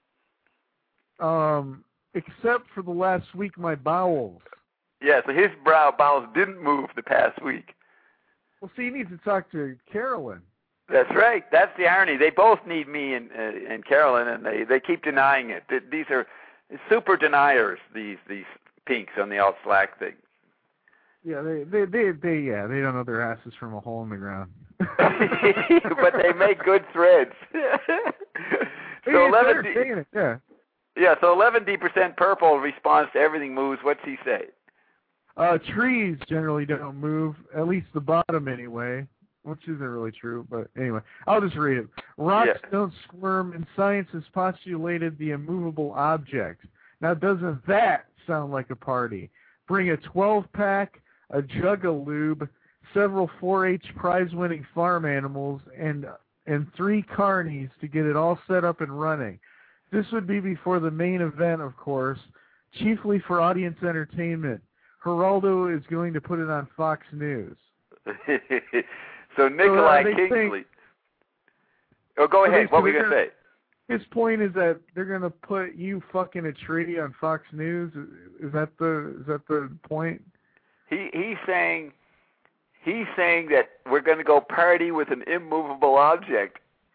except for the last week, my bowels. yeah, so his bowels didn't move the past week. Well, see, you need to talk to Carolyn. That's right. That's the irony. They both need me and Carolyn, and they keep denying it. These are super deniers. These pinks on the alt Slack thing. Yeah, they don't know their asses from a hole in the ground. But they make good threads. So 11D, yeah. Yeah, so 11D% purple responds to everything moves. What's he say? Trees generally don't move, at least the bottom anyway, which isn't really true, but anyway, I'll just read it. Rocks don't squirm, and science has postulated the immovable object. Now, doesn't that sound like a party? Bring a 12-pack, a jug of lube, several 4-H prize-winning farm animals, and 3 carnies to get it all set up and running. This would be before the main event, of course, chiefly for audience entertainment. Geraldo is going to put it on Fox News. So Nikolai Kingsley. Go ahead. What were you going to say? His point is that they're going to put you fucking a tree on Fox News. Is that the point? He's saying that we're going to go party with an immovable object.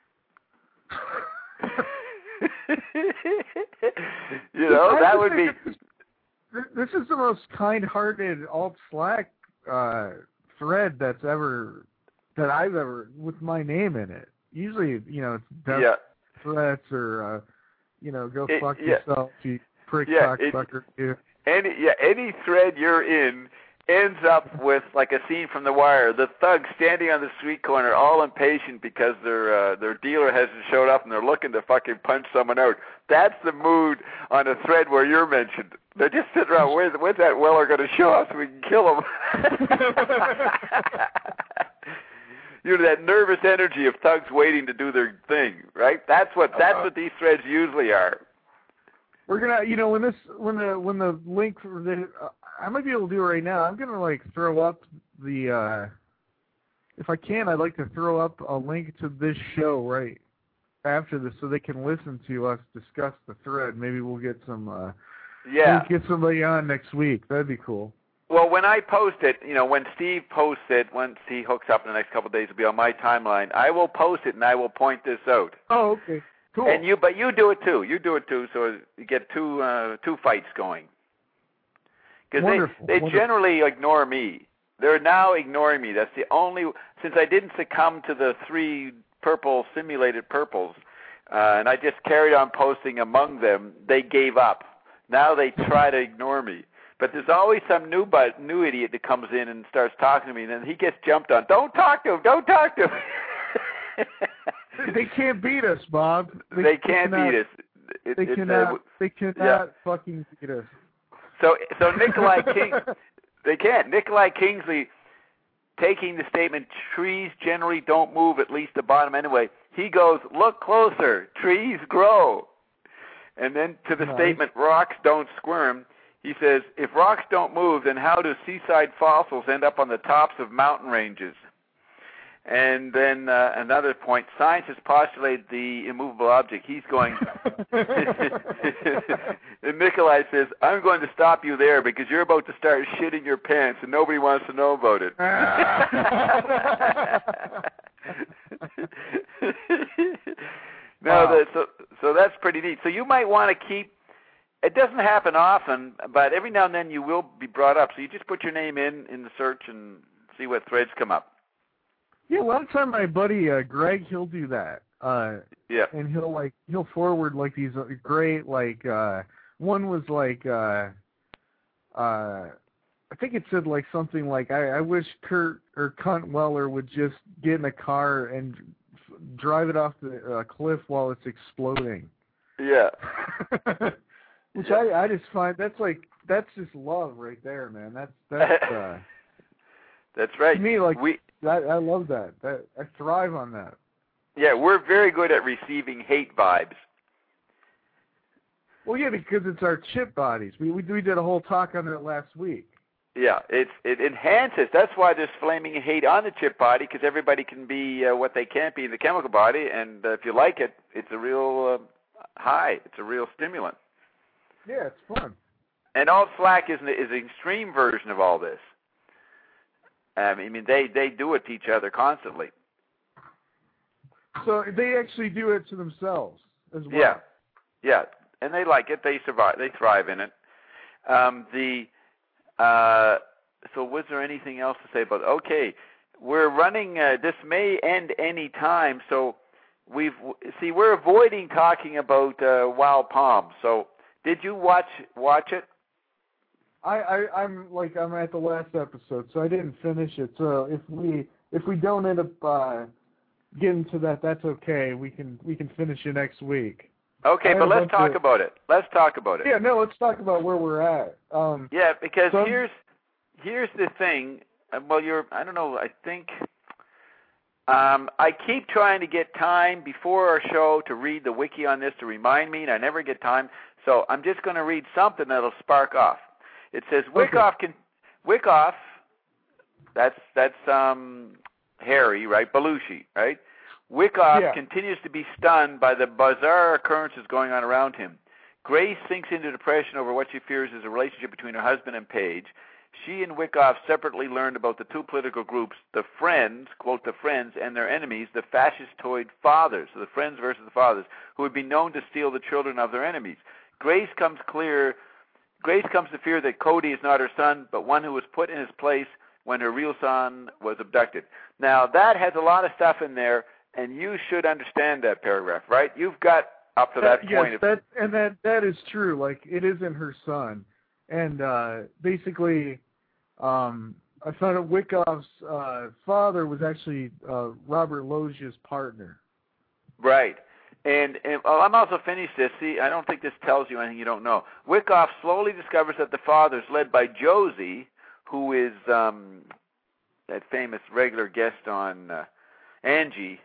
You know, that would be. This is the most kind-hearted alt Slack thread that I've ever with my name in it. Usually, you know, it's death threats or go fuck yourself, you prick cocksucker. Any thread you're in ends up with like a scene from The Wire. The thugs standing on the street corner, all impatient because their dealer hasn't showed up and they're looking to fucking punch someone out. That's the mood on a thread where you're mentioned. They're just sitting around, where's that Weller going to show up so we can kill him? You know, that nervous energy of thugs waiting to do their thing, right? That's what these threads usually are. We're gonna, you know, when the link for the, I might be able to do it right now. I'm gonna like throw up the, if I can, I'd like to throw up a link to this show right after this, so they can listen to us discuss the thread. Maybe we'll get some, we'll get somebody on next week. That'd be cool. Well, when I post it, you know, when Steve posts it, once he hooks up in the next couple of days, it'll be on my timeline. I will post it and I will point this out. Oh, okay. Cool. And but you do it too. You do it too, so you get two fights going. Because they generally ignore me. They're now ignoring me. That's the only, since I didn't succumb to the 3 purple simulated purples, and I just carried on posting among them, they gave up. Now they try to ignore me. But there's always some new idiot that comes in and starts talking to me, and then he gets jumped on. Don't talk to him. Don't talk to him. They can't beat us, Bob. They can't beat us. They cannot fucking beat us. So Nikolai they can't. Nikolai Kingsley, taking the statement, trees generally don't move, at least the bottom anyway, he goes, look closer, trees grow. And then to the statement, rocks don't squirm, he says, if rocks don't move, then how do seaside fossils end up on the tops of mountain ranges? And then another point, science has postulated the immovable object. He's going, and Nikolai says, I'm going to stop you there because you're about to start shitting your pants and nobody wants to know about it. Wow. So that's pretty neat. So you might want to keep, it doesn't happen often, but every now and then you will be brought up. So you just put your name in the search and see what threads come up. Yeah, a lot of time my buddy Greg, he'll do that. Yeah. And he'll forward like these great one was like I think it said like something like I wish Kurt or Cunt Weller would just get in a car and drive it off the cliff while it's exploding. Yeah. Which I just find that's just love right there, man. That's That's right. To me, I love that. I thrive on that. Yeah, we're very good at receiving hate vibes. Well, yeah, because it's our chip bodies. We did a whole talk on it last week. Yeah, it enhances. That's why there's flaming hate on the chip body, because everybody can be what they can't be in the chemical body, and if you like it, it's a real high. It's a real stimulant. Yeah, it's fun. And Alt Slack is an extreme version of all this. I mean, they do it to each other constantly. So they actually do it to themselves as well. Yeah, and they like it. They survive. They thrive in it. So was there anything else to say about it? Okay, we're running. This may end any time. So we're avoiding talking about Wild Palm. So did you watch it? I'm at the last episode, so I didn't finish it. So if we don't end up getting to that, that's okay. We can finish it next week. Okay, but let's talk about it. Let's talk about it. Yeah, no, let's talk about where we're at. Yeah, because here's the thing. Well, I don't know. I think I keep trying to get time before our show to read the wiki on this to remind me, and I never get time. So I'm just going to read something that'll spark off. It says Wyckoff. That's Harry, right? Belushi, right? Wyckoff continues to be stunned by the bizarre occurrences going on around him. Grace sinks into depression over what she fears is a relationship between her husband and Paige. She and Wyckoff separately learned about the two political groups, the Friends, quote, the Friends, and their enemies, the fascistoid Fathers, so the Friends versus the Fathers, who had been known to steal the children of their enemies. Grace comes to fear that Cody is not her son, but one who was put in his place when her real son was abducted. Now, that has a lot of stuff in there, and you should understand that paragraph, right? You've got up to that point. Yes, that is true. Like, it isn't her son. And basically, I found out Wyckoff's father was actually Robert Loggia's partner. Right. And I'm also finished this. See, I don't think this tells you anything you don't know. Wyckoff slowly discovers that the fathers, led by Josie, who is that famous regular guest on Angie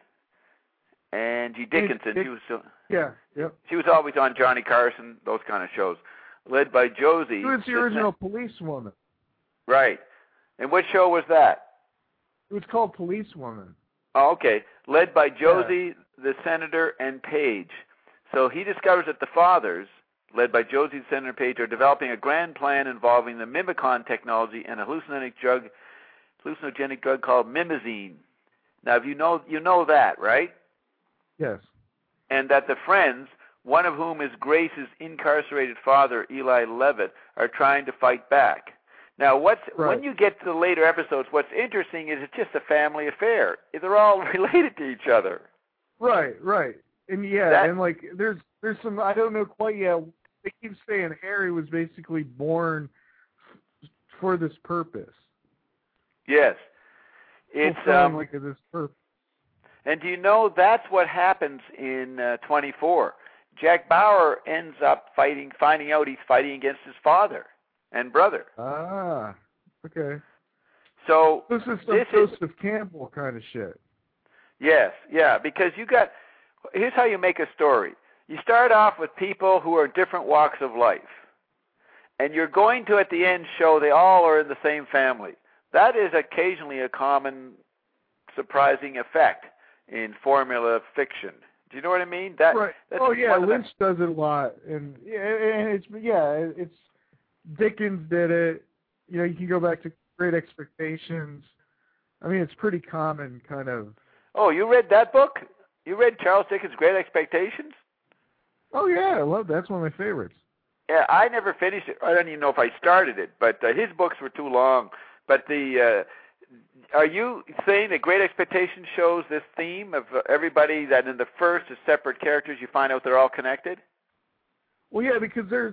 Dickinson. She was always on Johnny Carson, those kind of shows. Led by Josie. She was the original Policewoman. Right. And what show was that? It was called Policewoman. Oh, okay. Led by Josie, the senator, and Paige. So he discovers that the fathers, led by Josie, the senator, and Paige, are developing a grand plan involving the Mimicon technology and a hallucinogenic drug called Mimazine. Now, if you know that, right? Yes. And that the Friends, one of whom is Grace's incarcerated father, Eli Levitt, are trying to fight back. Now, when you get to the later episodes, what's interesting is it's just a family affair. They're all related to each other. Right. And and like there's some, I don't know quite yet. They keep saying Harry was basically born for this purpose. Yes. It's like this purpose. And do you know that's what happens in 24? Jack Bauer ends up finding out he's fighting against his father and brother. Ah, okay. So this is some Joseph Campbell kind of shit. Yes, yeah, because here's how you make a story. You start off with people who are in different walks of life. And you're going to, at the end, show they all are in the same family. That is occasionally a common surprising effect in formula fiction. Do you know what I mean? Right. Oh yeah, Lynch does it a lot, and it's Dickens did it. You know, you can go back to Great Expectations. I mean, it's pretty common, kind of. Oh, you read that book? You read Charles Dickens' Great Expectations? Oh yeah, I love that. That's one of my favorites. Yeah, I never finished it. I don't even know if I started it, but his books were too long. But are you saying that Great Expectations shows this theme of everybody that in the first is separate characters, you find out they're all connected? Well, yeah, because there's,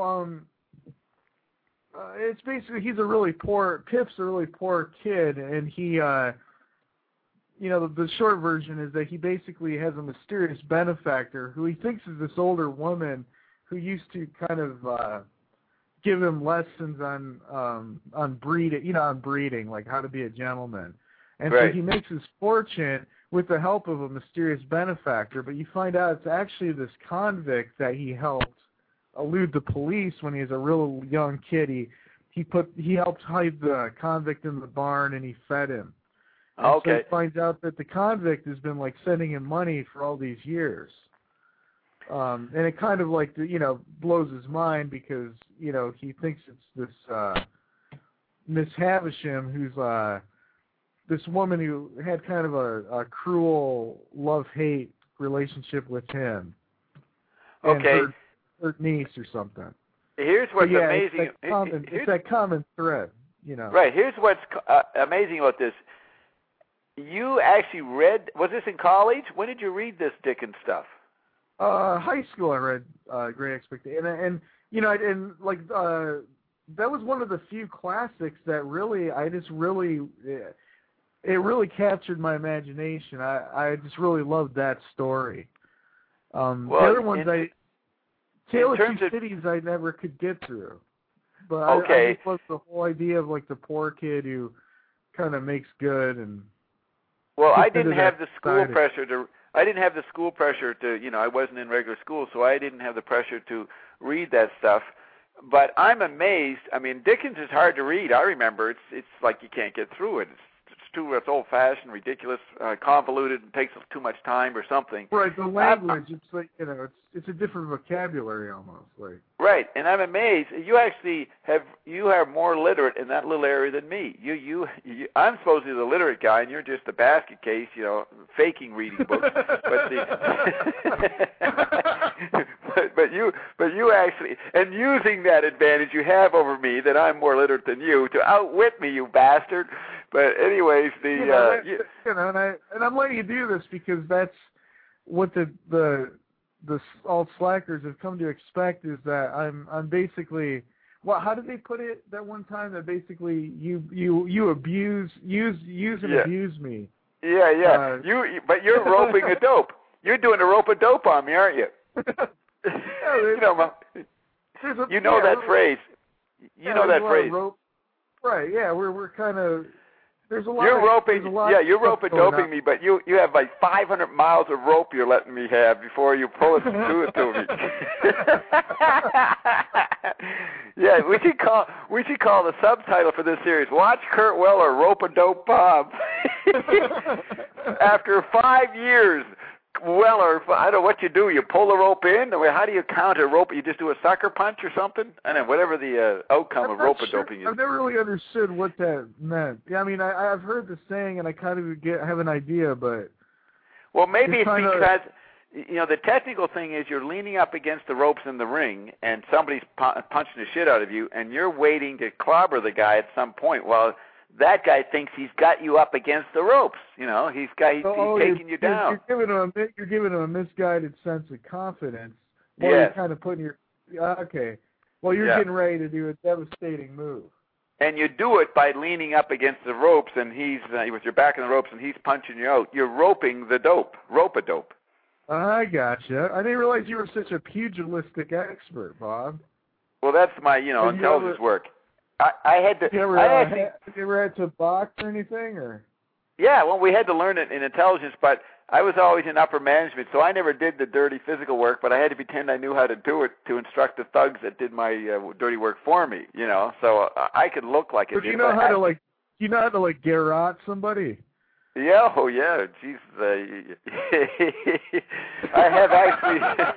it's basically Pip's a really poor kid, and he, the short version is that he basically has a mysterious benefactor who he thinks is this older woman who used to kind of give him lessons on breeding, like how to be a gentleman. And right. So he makes his fortune with the help of a mysterious benefactor, but you find out it's actually this convict that he helped elude the police when he was a real young kid. He helped hide the convict in the barn, and he fed him. And okay. So he finds out that the convict has been like sending him money for all these years. And it kind of like, blows his mind because, he thinks it's this Miss Havisham, who's this woman who had kind of a cruel love-hate relationship with him. Okay. And her niece or something. Here's what's amazing. It's that common thread, Right. Here's what's amazing about this. You actually read, was this in college? When did you read this Dickens stuff? High school I read Great Expectations, and that was one of the few classics that really, it really captured my imagination. I just really loved that story. The other ones Tale of Two Cities I never could get through. But okay. I just love the whole idea of like the poor kid who kind of makes good and. Well, I didn't have the school pressure to. I didn't have the school pressure to. I wasn't in regular school, so I didn't have the pressure to read that stuff. But I'm amazed. I mean, Dickens is hard to read. I remember it's like you can't get through it. It's old-fashioned, ridiculous, convoluted, and takes too much time or something. Right, the language, it's like, it's a different vocabulary almost. Like. Right, and I'm amazed. You actually are more literate in that little area than me. I'm supposed to be the literate guy, and you're just a basket case, faking reading books. but you actually, and using that advantage you have over me that I'm more literate than you to outwit me, you bastard. But anyways, and I'm letting you do this because that's what the alt slackers have come to expect, is that I'm basically, how did they put it that one time, that basically you use and abuse me. Yeah. But you're roping a dope. You're doing a rope a dope on me, aren't you? You know that phrase. You know that phrase. Right? Yeah, we're kind of. There's a lot. You're rope a doping me, but you have like 500 miles of rope you're letting me have before you pull it through it to me. Yeah, we should call the subtitle for this series, "Watch Kurt Weller Rope a Dope Bob." After 5 years, Weller, I don't know what you do. You pull the rope in? Or how do you count a rope? You just do a sucker punch or something? I don't know, whatever the outcome of rope doping is. I've never really understood what that meant. Yeah, I mean, I've heard the saying, and I kind of have an idea, but... Well, maybe it's because, the technical thing is you're leaning up against the ropes in the ring, and somebody's punching the shit out of you, and you're waiting to clobber the guy at some point. Well, that guy thinks he's got you up against the ropes. He's taking you down. You're giving him a misguided sense of confidence. While yes. You're kind of putting okay. Well, you're getting ready to do a devastating move. And you do it by leaning up against the ropes, and he's with your back in the ropes, and he's punching you out. You're roping the dope. Rope a dope. I gotcha. I didn't realize you were such a pugilistic expert, Bob. Well, that's my intelligence work. I had to. You ever had to box or anything, or? Yeah, well, we had to learn it in intelligence, but I was always in upper management, so I never did the dirty physical work. But I had to pretend I knew how to do it to instruct the thugs that did my dirty work for me. So I could look like it. Do you know how to garrote somebody? Yeah, oh yeah, jeez. I have actually.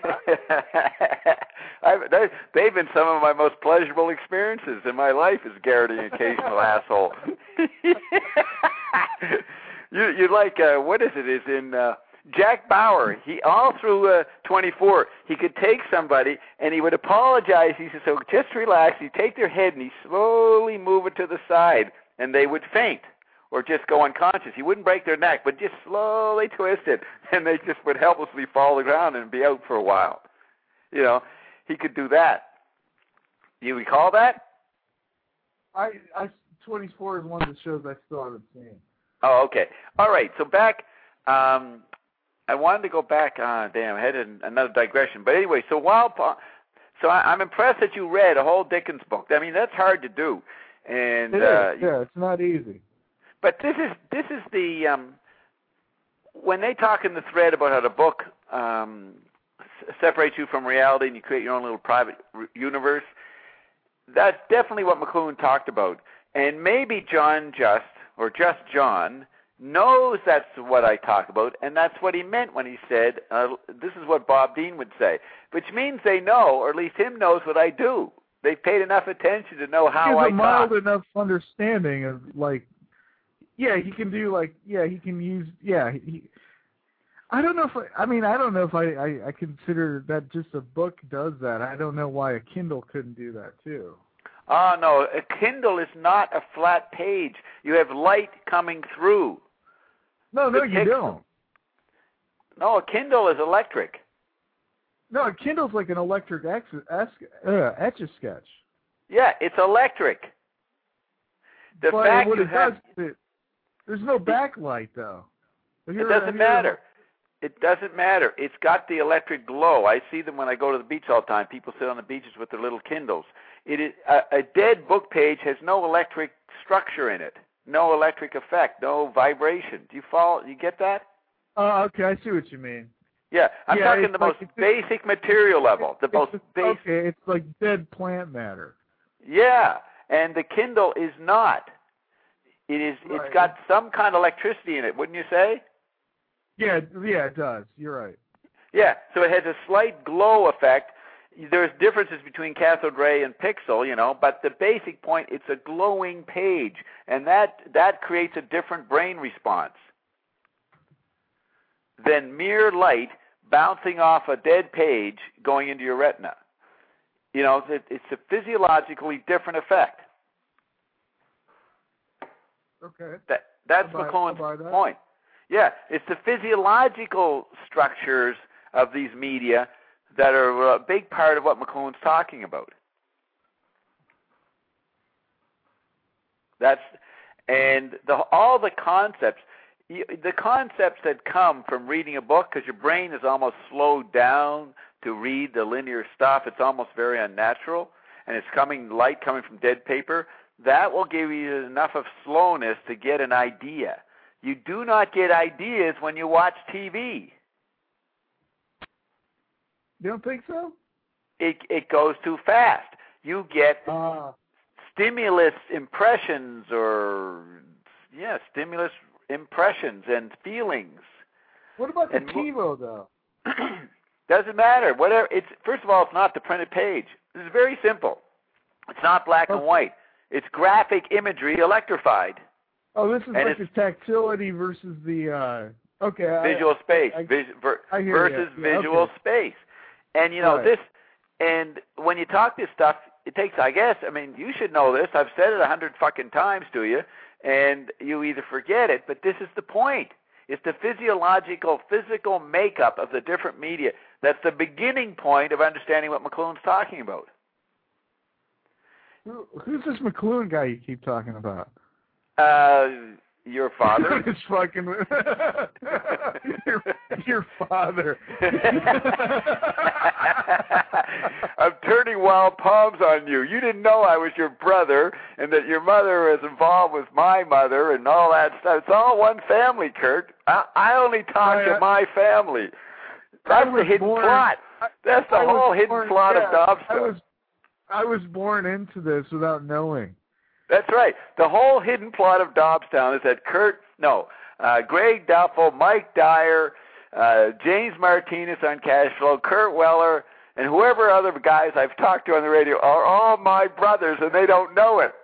They've been some of my most pleasurable experiences in my life, is guarding an occasional asshole. you like what is it? Is in Jack Bauer. He all through 24, he could take somebody and he would apologize. He said, "So just relax." He'd take their head and he slowly move it to the side, and they would faint or just go unconscious. He wouldn't break their neck, but just slowly twist it, and they just would helplessly fall to the ground and be out for a while. You know, he could do that. You recall that? 24 is one of the shows I still haven't seen. Oh, okay. All right. So back, I wanted to go back. Damn, I had another digression. But anyway, so I'm impressed that you read a whole Dickens book. I mean, that's hard to do. And yeah, it's not easy. But this is the when they talk in the thread about how the book separates you from reality and you create your own little private universe. That's definitely what McLuhan talked about. And maybe John Just John knows that's what I talk about, and that's what he meant when he said, this is what Bob Dean would say, which means they know, or at least him knows what I do. They've paid enough attention to know how I talk. He has a mild enough understanding of, like, yeah, he can do, like, yeah, he can use, yeah, I don't know if I consider that just a book does that. I don't know why a Kindle couldn't do that too. Oh, no, a Kindle is not a flat page. You have light coming through. No, you don't. No, a Kindle is electric. No, a Kindle's like an electric Etch-a-Sketch. Yeah, it's electric. The but fact what you it have... does, there's no backlight, though. It doesn't matter. It doesn't matter. It's got the electric glow. I see them when I go to the beach all the time. People sit on the beaches with their little Kindles. It is a dead book page has no electric structure in it, no electric effect, no vibration. Do you follow? You get that? Okay, I see what you mean. Yeah, I'm talking the most basic material level. Okay, it's like dead plant matter. Yeah, and the Kindle is not. It is. Right. It's got some kind of electricity in it, wouldn't you say? Yeah, it does. You're right. Yeah, so it has a slight glow effect. There's differences between cathode ray and pixel, but the basic point, it's a glowing page, and that creates a different brain response than mere light bouncing off a dead page going into your retina. It's a physiologically different effect. Okay. That's McLuhan's point. Yeah, it's the physiological structures of these media that are a big part of what McLuhan's talking about. All the concepts that come from reading a book, because your brain is almost slowed down to read the linear stuff. It's almost very unnatural, and it's light coming from dead paper. That will give you enough of slowness to get an idea. You do not get ideas when you watch TV. You don't think so? It goes too fast. You get stimulus impressions stimulus impressions and feelings. What about the TiVo, though? Doesn't matter. Whatever. First of all, it's not the printed page. This is very simple. It's not black and white. It's graphic imagery electrified. Oh, this is like the tactility versus the visual space versus visual space. And this, and when you talk this stuff, it takes, I guess, you should know this. I've said it 100 fucking times to you, and you either forget it, but this is the point. It's the physical makeup of the different media. That's the beginning point of understanding what McLuhan's talking about. Who's this McLuhan guy you keep talking about? Your father. It's fucking your father. I'm turning wild palms on you. You didn't know I was your brother and that your mother was involved with my mother and all that stuff. It's all one family, Kurt. I only talk to my family. That's the hidden plot. That's the whole hidden plot of Dobstown. I was born into this without knowing. That's right. The whole hidden plot of Dobstown is that Greg Duffel, Mike Dyer, James Martinez on cash flow, Kurt Weller, and whoever other guys I've talked to on the radio are all my brothers, and they don't know it.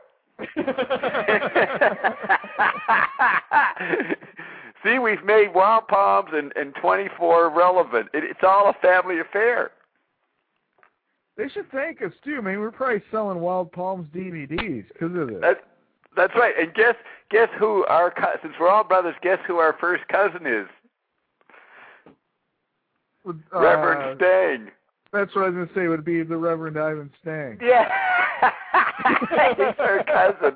See, we've made Wild Palms and 24 relevant. It's all a family affair. They should thank us, too. I mean, we're probably selling Wild Palms DVDs because of this. That's right. And guess who since we're all brothers, guess who our first cousin is? Reverend Stang. That's what I was going to say, would be the Reverend Ivan Stang. Yeah. He's our cousin.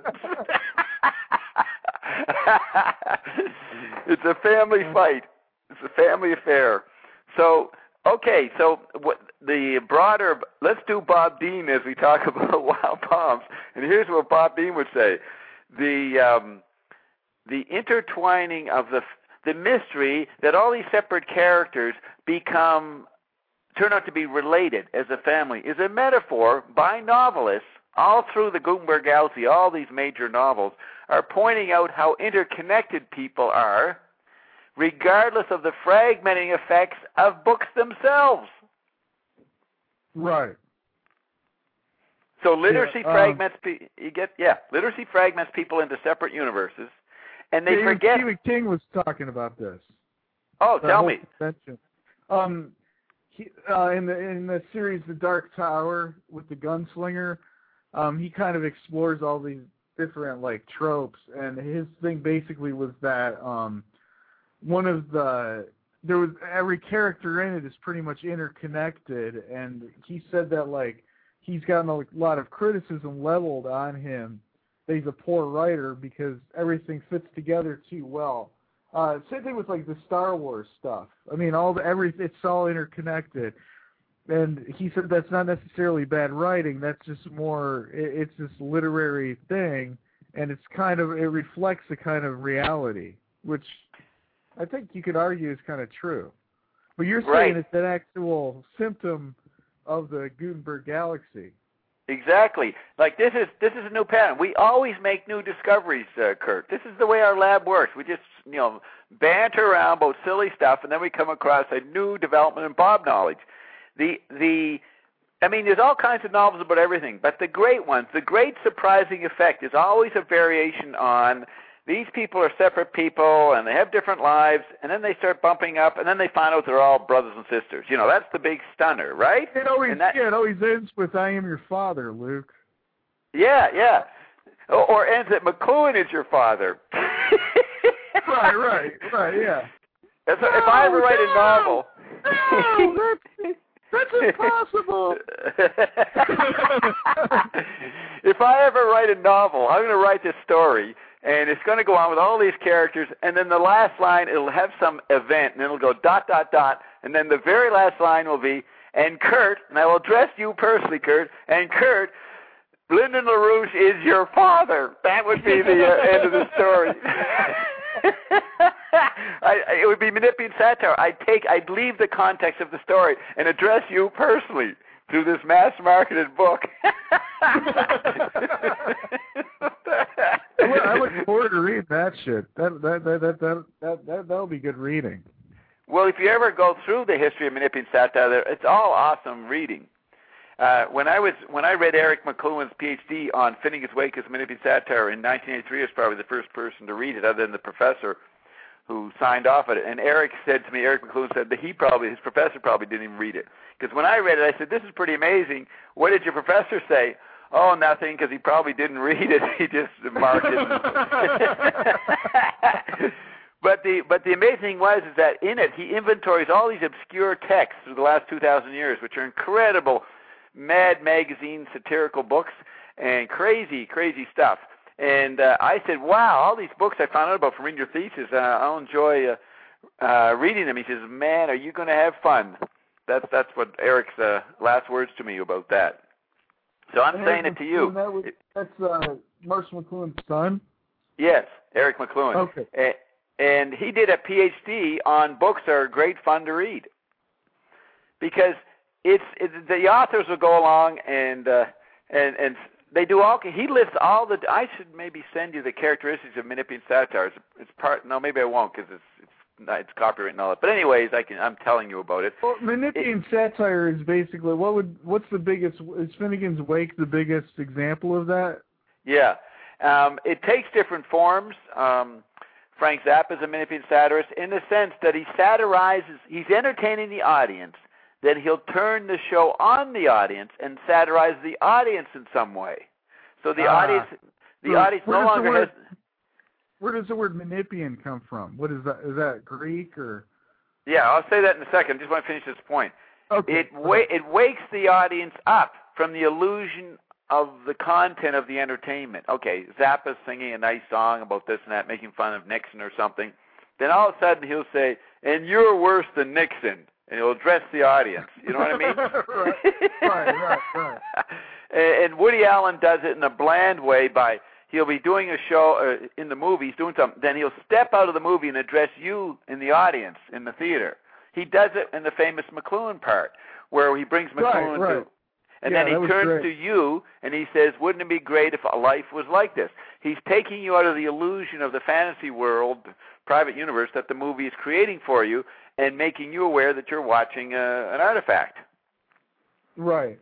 It's a family fight. It's a family affair. So, okay, so let's do Bob Dean as we talk about Wild Palms. And here's what Bob Dean would say. The intertwining of the mystery that all these separate characters turn out to be related as a family is a metaphor by novelists all through the Gutenberg Galaxy. All these major novels are pointing out how interconnected people are, regardless of the fragmenting effects of books themselves. Right. So literacy fragments literacy fragments people into separate universes, and they forget. Stephen King was talking about this. Oh, tell me. In the series The Dark Tower with the gunslinger, he kind of explores all these different tropes, and his thing basically was that every character in it is pretty much interconnected, and he said that he's gotten a lot of criticism leveled on him that he's a poor writer because everything fits together too well. Same thing with the Star Wars stuff. I mean, it's all interconnected, and he said that's not necessarily bad writing. That's just more. It's this literary thing, and it reflects a kind of reality, which I think you could argue is kind of true. But you're saying it's an actual symptom of the Gutenberg Galaxy. Exactly. This is a new pattern. We always make new discoveries, Kurt. This is the way our lab works. We just banter around about silly stuff, and then we come across a new development in Bob knowledge. There's all kinds of novels about everything, but the great ones, the great surprising effect is always a variation on these people are separate people, and they have different lives, and then they start bumping up, and then they find out they're all brothers and sisters. That's the big stunner, right? It always ends with "I am your father," Luke. Yeah. Or ends at "McLuhan is your father." Right, yeah. If I ever write a novel... No, that's impossible. If I ever write a novel, I'm going to write this story, and it's going to go on with all these characters, and then the last line, it'll have some event, and it'll go ... and then the very last line will be, and Kurt, and I will address you personally, Kurt, and Kurt, Lyndon LaRouche is your father. That would be the end of the story. It would be manipulating satire. I'd leave the context of the story and address you personally through this mass-marketed book. I look forward to reading that shit. That'll be good reading. Well, if you ever go through the history of manipulating satire, it's all awesome reading. When I read Eric McLuhan's PhD on Finnegan's Wake as manipulating satire in 1983, I was probably the first person to read it, other than the professor who signed off on it. And Eric McLuhan said that his professor probably didn't even read it. Because when I read it, I said, "This is pretty amazing. What did your professor say?" "Oh, nothing," because he probably didn't read it. He just marked it. But the amazing thing is that in it, he inventories all these obscure texts through the last 2,000 years, which are incredible Mad Magazine satirical books and crazy, crazy stuff. And I said, "Wow, all these books I found out about from reading your thesis, I'll enjoy reading them." He says, "Man, are you going to have fun?" That's what Eric's last words to me about that. So I'm saying it to you. That's Marshall McLuhan's son? Yes, Eric McLuhan. Okay. And he did a PhD on books that are great fun to read. Because the authors will go along and They do all. He lists all the. I should maybe send you the characteristics of Menippean satire. It's part. No, maybe I won't because it's copyright and all that. But anyways, I'm telling you about it. Well, Menippean satire is basically what's the biggest? Is Finnegan's Wake the biggest example of that? Yeah, it takes different forms. Frank Zappa is a Menippean satirist in the sense that he satirizes. He's entertaining the audience. Then he'll turn the show on the audience and satirize the audience in some way. So the audience no longer has. Where does the word Menippean come from? What is that? Is that Greek or? Yeah, I'll say that in a second. I just want to finish this point. Okay. It wakes the audience up from the illusion of the content of the entertainment. Okay, Zappa's singing a nice song about this and that, making fun of Nixon or something. Then all of a sudden he'll say, "And you're worse than Nixon." And he'll address the audience. You know what I mean? right. And Woody Allen does it in a bland way by he'll be doing a show in the movie, he's doing something, then he'll step out of the movie and address you in the audience in the theater. He does it in the famous McLuhan part, where he brings McLuhan to, and then he turns to you and he says, "Wouldn't it be great if a life was like this?" He's taking you out of the illusion of the fantasy world, private universe that the movie is creating for you, and making you aware that you're watching an artifact. Right.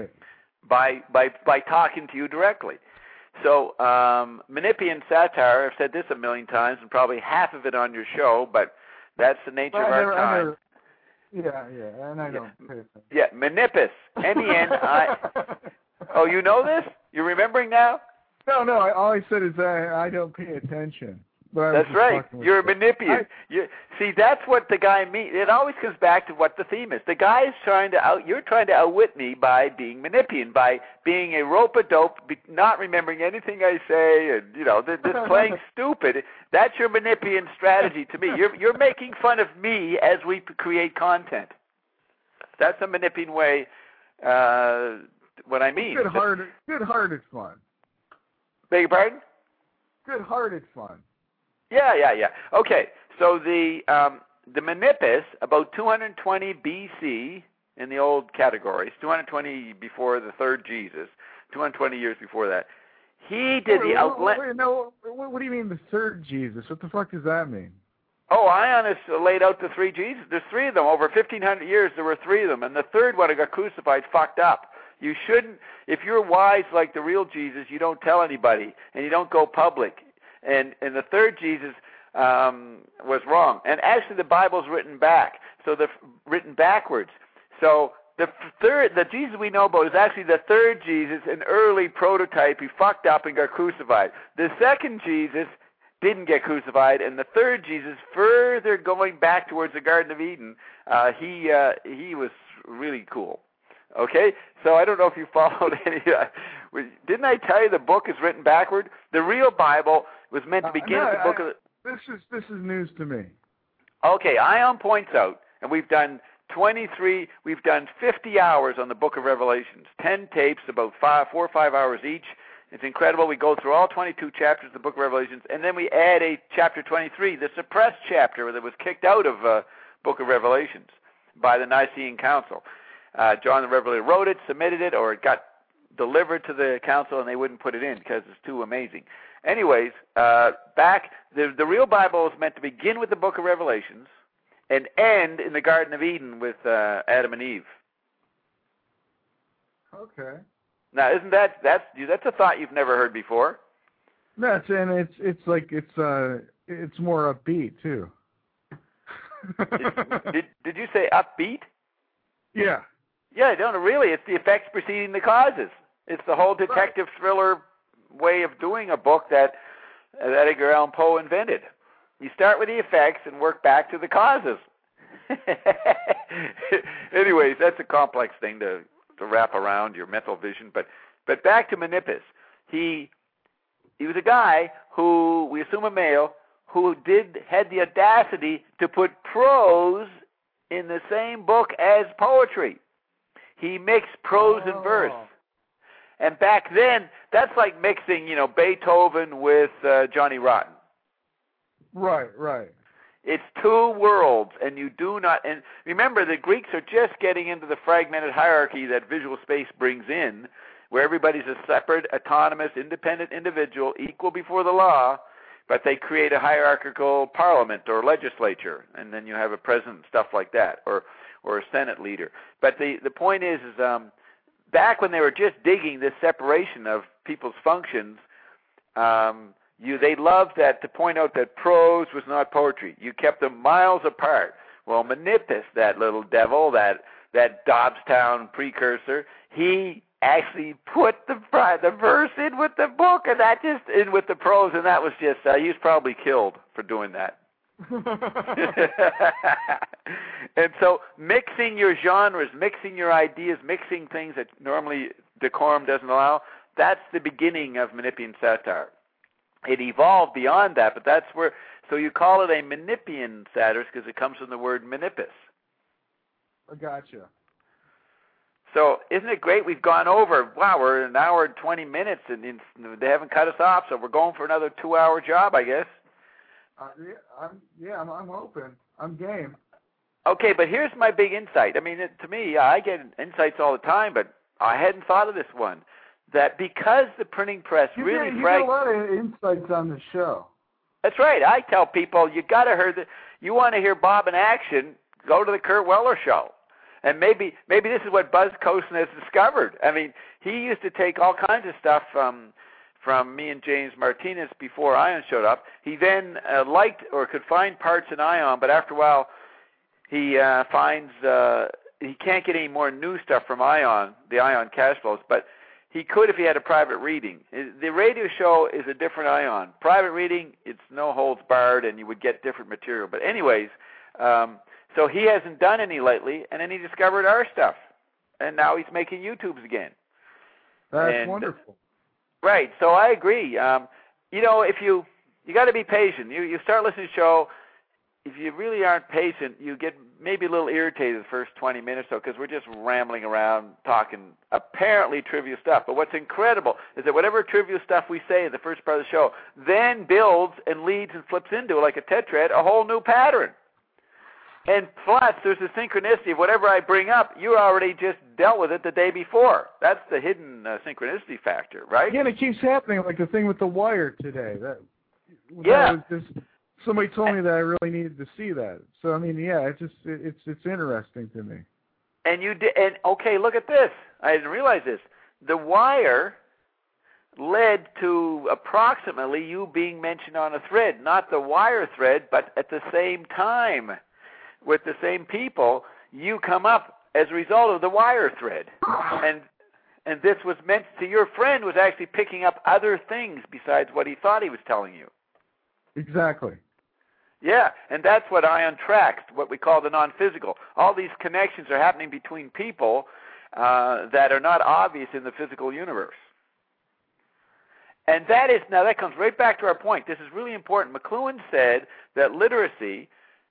By talking to you directly. So Menippean satire, I've said this a million times, and probably half of it on your show, but that's the nature of our time. Yeah, and I don't pay attention. Yeah, Menippus, M-E-N-I. Oh, you know this? You're remembering now? No, all I said is I don't pay attention. That's right. You're a Menippean. See, that's what the guy means. It always comes back to what the theme is. The guy is you're trying to outwit me by being Menippean, by being a rope-a-dope, not remembering anything I say, and, just playing stupid. That's your Menippean strategy to me. You're making fun of me as we create content. That's a Menippean way, what I mean. Good-hearted fun. Beg your pardon? Good-hearted fun. Yeah. Okay, so the Menippus, about 220 B.C. in the old categories, 220 before the third Jesus, 220 years before that, he did the outlet. What do you mean the third Jesus? What the fuck does that mean? Oh, Ionis laid out the three Jesus. There's three of them. Over 1,500 years, there were three of them, and the third one who got crucified fucked up. You shouldn't, if you're wise like the real Jesus, you don't tell anybody, and you don't go public. And the third Jesus was wrong. And actually the Bible's written back, written backwards. So the Jesus we know about is actually the third Jesus, an early prototype. He fucked up and got crucified. The second Jesus didn't get crucified, and the third Jesus, further going back towards the Garden of Eden, he was really cool. Okay, so I don't know if you followed any. Didn't I tell you the book is written backward? The real Bible was meant to begin with the book of. This is news to me. Okay, Ion points out, and we've done 50 hours on the Book of Revelations, 10 tapes, about 4 or 5 hours each. It's incredible. We go through all 22 chapters of the Book of Revelations, and then we add a chapter 23, the suppressed chapter that was kicked out of Book of Revelations by the Nicene Council. John the Revelator wrote it, submitted it, or it got delivered to the council, and they wouldn't put it in because it's too amazing. Anyways, the real Bible is meant to begin with the Book of Revelations and end in the Garden of Eden with Adam and Eve. Okay. Now, isn't that's a thought you've never heard before? That's and it's more upbeat too. Did you say upbeat? Yeah. Yeah, no, really, it's the effects preceding the causes. It's the whole detective thriller way of doing a book that Edgar Allan Poe invented. You start with the effects and work back to the causes. Anyways, that's a complex thing to wrap around your mental vision. But back to Menippus. He was a guy who, we assume a male, who had the audacity to put prose in the same book as poetry. He mixed prose and verse. And back then, that's like mixing, Beethoven with Johnny Rotten. Right. It's two worlds, and you do not. And remember, the Greeks are just getting into the fragmented hierarchy that visual space brings in, where everybody's a separate, autonomous, independent individual, equal before the law, but they create a hierarchical parliament or legislature, and then you have a president, stuff like that, or a Senate leader. But the point is back when they were just digging this separation of people's functions, they loved that to point out that prose was not poetry. You kept them miles apart. Well, Menippus, that little devil, that Dobbstown precursor, he actually put the verse in with the book, and that just in with the prose, and that was just he was probably killed for doing that. And so mixing your genres, mixing your ideas, mixing things that normally decorum doesn't allow, that's the beginning of Menippean satire. It evolved beyond that, but that's where, so you call it a Menippean satire because it comes from the word Menippus. I gotcha. So isn't it great? We've gone over, wow, we're an hour and 20 minutes, and they haven't cut us off, so we're going for another 2-hour job, I guess. I'm open. I'm game. Okay, but here's my big insight. I mean, to me, I get insights all the time, but I hadn't thought of this one. That because the printing press you get a lot of insights on the show. That's right. I tell people, you got to hear that. You want to hear Bob in action, go to the Kurt Weller show. And maybe this is what Buzz Cosen has discovered. I mean, he used to take all kinds of stuff from me and James Martinez before Ion showed up. He then liked or could find parts in Ion, but after a while he finds he can't get any more new stuff from Ion, the Ion cash flows, but he could if he had a private reading. The radio show is a different Ion. Private reading, it's no holds barred, and you would get different material. But anyways, so he hasn't done any lately, and then he discovered our stuff, and now he's making YouTubes again. That's wonderful. Right. So I agree. If you got to be patient. You start listening to the show. If you really aren't patient, you get maybe a little irritated the first 20 minutes or so because we're just rambling around talking apparently trivial stuff. But what's incredible is that whatever trivial stuff we say in the first part of the show then builds and leads and flips into, like a tetrad, a whole new pattern. And plus, there's a synchronicity of whatever I bring up, you already just dealt with it the day before. That's the hidden synchronicity factor, right? Yeah, and it keeps happening, like the thing with the wire today. Somebody told me that I really needed to see that. So I mean, yeah, it's interesting to me. And okay, look at this. I didn't realize this. The wire led to approximately you being mentioned on a thread, not the wire thread, but at the same time with the same people, you come up as a result of the wire thread. And this was meant to your friend was actually picking up other things besides what he thought he was telling you. Exactly. Yeah, and that's what Ion tracks, what we call the non-physical. All these connections are happening between people that are not obvious in the physical universe. And that comes right back to our point. This is really important. McLuhan said that literacy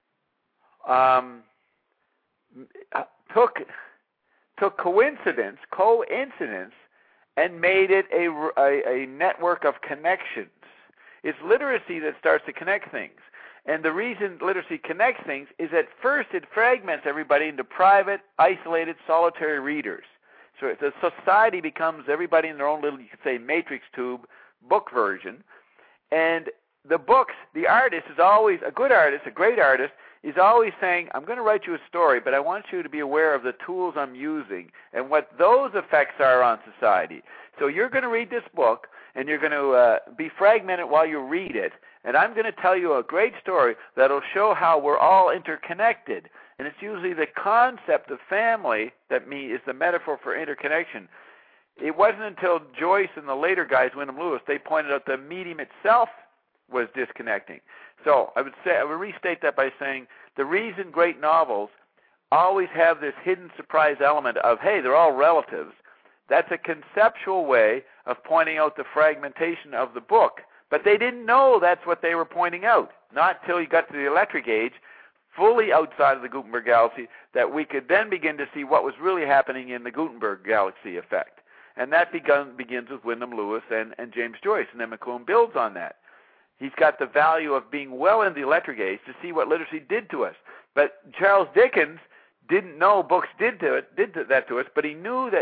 took coincidence, and made it a network of connections. It's literacy that starts to connect things. And the reason literacy connects things is at first it fragments everybody into private, isolated, solitary readers. So the society becomes everybody in their own little, you could say, matrix tube book version. And the books, the artist is always, a good artist, a great artist, is always saying, I'm going to write you a story, but I want you to be aware of the tools I'm using and what those effects are on society. So you're going to read this book, and you're going to be fragmented while you read it, and I'm going to tell you a great story that will show how we're all interconnected. And it's usually the concept of family that is the metaphor for interconnection. It wasn't until Joyce and the later guys, Wyndham Lewis, they pointed out the medium itself was disconnecting. So I would restate that by saying the reason great novels always have this hidden surprise element of, hey, they're all relatives, that's a conceptual way of pointing out the fragmentation of the book. But they didn't know that's what they were pointing out, not till you got to the electric age, fully outside of the Gutenberg galaxy, that we could then begin to see what was really happening in the Gutenberg galaxy effect. And that begins with Wyndham Lewis and James Joyce, and then McLuhan builds on that. He's got the value of being well in the electric age to see what literacy did to us. But Charles Dickens didn't know books did that to us, but he knew that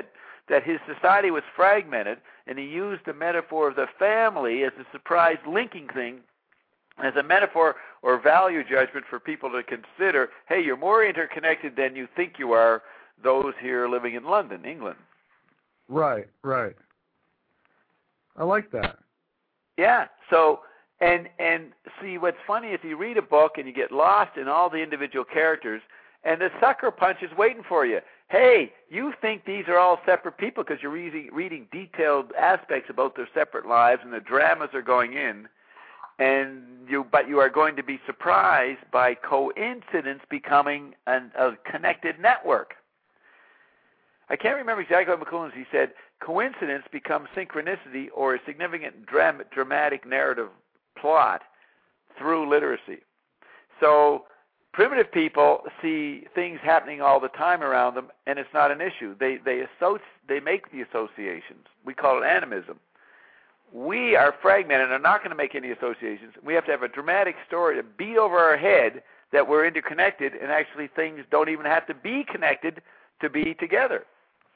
that his society was fragmented, and he used the metaphor of the family as a surprise linking thing, as a metaphor or value judgment for people to consider, hey, you're more interconnected than you think you are, those here living in London, England. Right, right. I like that. Yeah, so, and see, what's funny is you read a book and you get lost in all the individual characters, and the sucker punch is waiting for you. Hey, you think these are all separate people because you're reading detailed aspects about their separate lives and the dramas are going in, but you are going to be surprised by coincidence becoming a connected network. I can't remember exactly what McLuhan, he said, coincidence becomes synchronicity or a significant dramatic narrative plot through literacy. So primitive people see things happening all the time around them, and it's not an issue. They make the associations. We call it animism. We are fragmented and are not going to make any associations. We have to have a dramatic story to beat over our head that we're interconnected, and actually things don't even have to be connected to be together.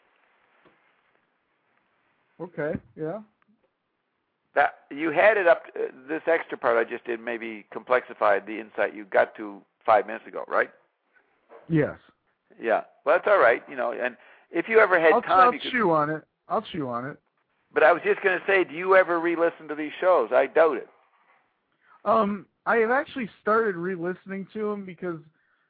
Okay, yeah. That you had it up. This extra part I just did maybe complexified the insight you got to 5 minutes ago, right? Yes. Yeah. Well, that's all right. And if you ever had time, I'll chew on it. I'll chew on it. But I was just going to say, do you ever re-listen to these shows? I doubt it. I have actually started re-listening to them because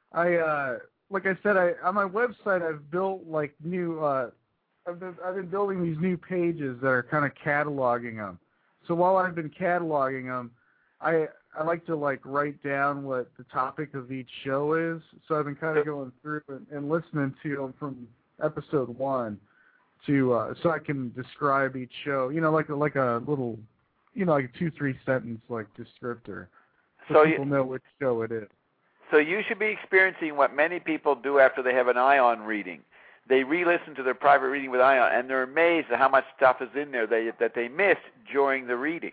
like I said, on my website I've built like new. I've been building these new pages that are kind of cataloging them. So while I've been cataloging them, I like to like write down what the topic of each show is. So I've been kind of going through and listening to them from episode 1 to so I can describe each show. Like a little, like a 2-3 sentence like descriptor, so people know which show it is. So you should be experiencing what many people do after they have an ION reading. They re-listen to their private reading with ION, and they're amazed at how much stuff is in there that they missed during the reading.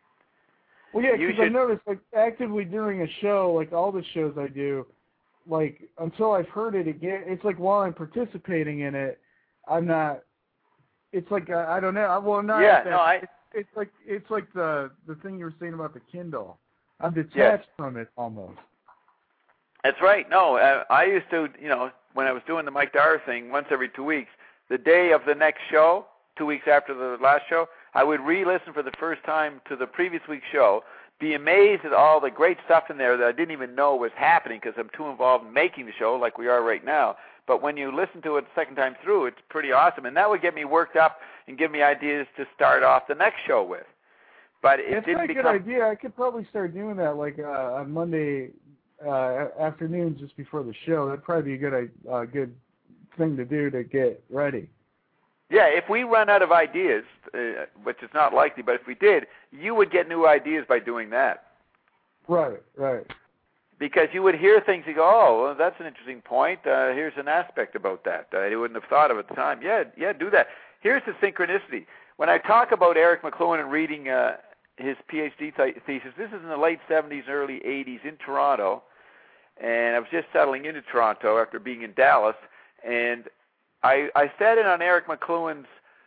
Well, yeah, because I noticed, like, actively doing a show, like all the shows I do, like, until I've heard it again, it's like while I'm participating in it, I'm not, it's like, I don't know, well, not yeah, that, no, it's like the thing you were saying about the Kindle. I'm detached from it almost. That's right. No, I used to, when I was doing the Mike Dyer thing once every 2 weeks, the day of the next show, 2 weeks after the last show, I would re-listen for the first time to the previous week's show, be amazed at all the great stuff in there that I didn't even know was happening because I'm too involved in making the show like we are right now. But when you listen to it the second time through, it's pretty awesome. And that would get me worked up and give me ideas to start off the next show with. But it didn't become... That's a good idea. I could probably start doing that like on Monday afternoon just before the show. That'd probably be a good thing to do to get ready. Yeah, if we run out of ideas, which is not likely, but if we did, you would get new ideas by doing that. Right, right. Because you would hear things and go, oh, well, that's an interesting point. Here's an aspect about that I wouldn't have thought of at the time. Yeah, do that. Here's the synchronicity. When I talk about Eric McLuhan and reading his PhD thesis, this is in the late 70s, early 80s in Toronto, and I was just settling into Toronto after being in Dallas, and I sat in on Eric McLuhan's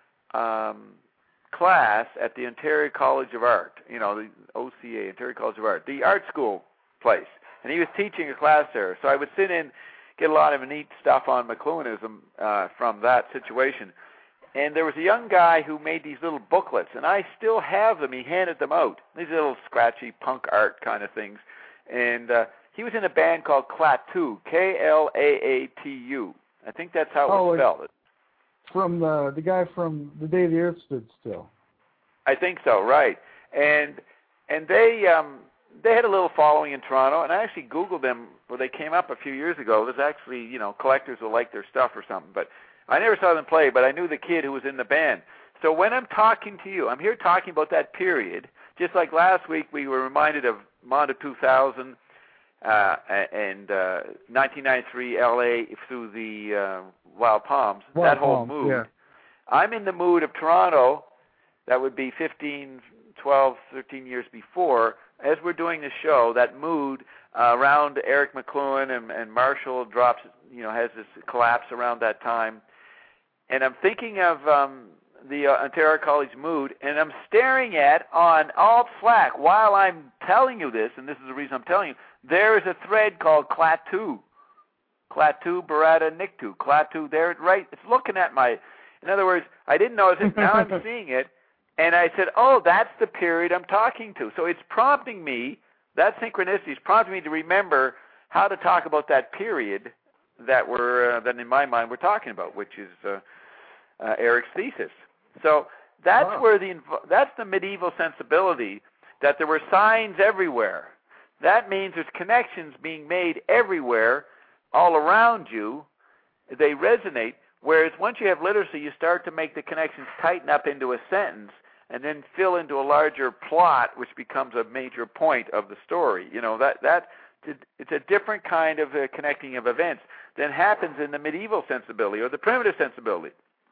class at the Ontario College of Art, the OCA, Ontario College of Art, the art school place. And he was teaching a class there. So I would sit in, get a lot of neat stuff on McLuhanism from that situation. And there was a young guy who made these little booklets, and I still have them. He handed them out. These little scratchy punk art kind of things. And he was in a band called Klaatu, Klaatu. I think that's how it was spelled. From the guy from The Day the Earth Stood Still. I think so, right. And they had a little following in Toronto, and I actually Googled them where they came up a few years ago. There's actually, collectors who like their stuff or something. But I never saw them play, but I knew the kid who was in the band. So when I'm talking to you, I'm here talking about that period. Just like last week we were reminded of Mondo 2000 and 1993 L.A. through the Wild Palms, that whole mood. Yeah. I'm in the mood of Toronto. That would be 15, 12, 13 years before. As we're doing the show, that mood around Eric McLuhan and Marshall drops, has this collapse around that time. and I'm thinking of the Ontario College Mood, and I'm staring at on Alt Slack while I'm telling you this, and this is the reason I'm telling you, there is a thread called Klaatu Barada Niktu. Klaatu, there, right? It's looking at my, in other words, I didn't notice it, now I'm seeing it, and I said, oh, that's the period I'm talking to. So it's prompting me, that synchronicity is prompting me to remember how to talk about that period that that in my mind we're talking about, which is Eric's thesis. So that's where that's the medieval sensibility, that there were signs everywhere. That means there's connections being made everywhere, all around you. They resonate. Whereas once you have literacy, you start to make the connections tighten up into a sentence and then fill into a larger plot, which becomes a major point of the story. You know, it's a different kind of connecting of events than happens in the medieval sensibility or the primitive sensibility.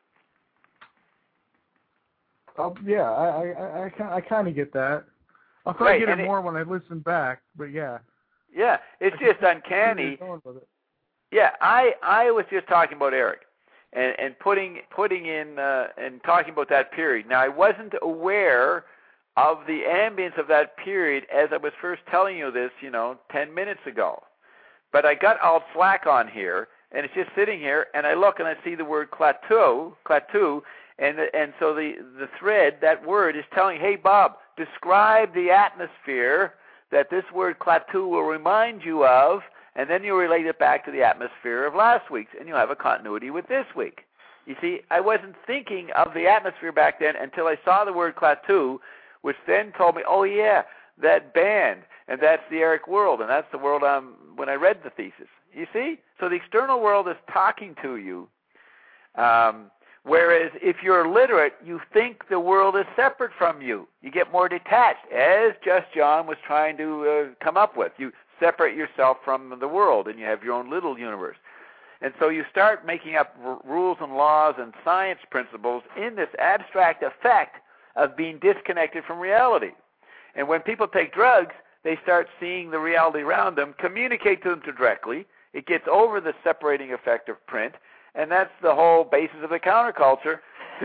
Yeah, I kind of get that. I'll probably get it more when I listen back, but yeah. Yeah, it's just uncanny. Yeah, I was just talking about Eric and putting in and talking about that period. Now, I wasn't aware of the ambience of that period as I was first telling you this, 10 minutes ago. But I got Alt Slack on here, and it's just sitting here, and I look and I see the word Klaatu, and so the thread, that word, is telling, hey, Bob, describe the atmosphere that this word Klaatu will remind you of, and then you relate it back to the atmosphere of last week's, and you'll have a continuity with this week. You see, I wasn't thinking of the atmosphere back then until I saw the word Klaatu, which then told me, oh, yeah, that band, and that's the Eric world, and that's the world when I read the thesis. You see? So the external world is talking to you, whereas if you're literate, you think the world is separate from you. You get more detached, as Just John was trying to come up with. You separate yourself from the world, and you have your own little universe. And so you start making up rules and laws and science principles in this abstract effect of being disconnected from reality. And when people take drugs, they start seeing the reality around them, communicate to them directly. It gets over the separating effect of print, and that's the whole basis of the counterculture,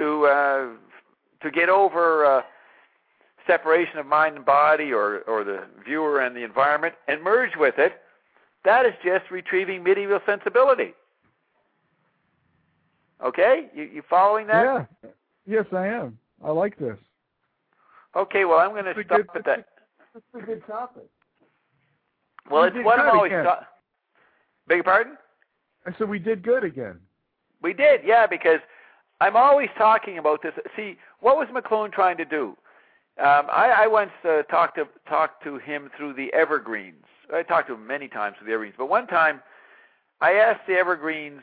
to get over separation of mind and body, or the viewer and the environment, and merge with it. That is just retrieving medieval sensibility. Okay? You following that? Yeah. Yes, I am. I like this. Okay, well, I'm going to stop at that. That's a good topic. Well, it's what I'm always talking. Beg your pardon? I said we did good again. We did, yeah, because I'm always talking about this. See, what was McLuhan trying to do? I once talked to him through the Evergreens. I talked to him many times through the Evergreens, but one time I asked the Evergreens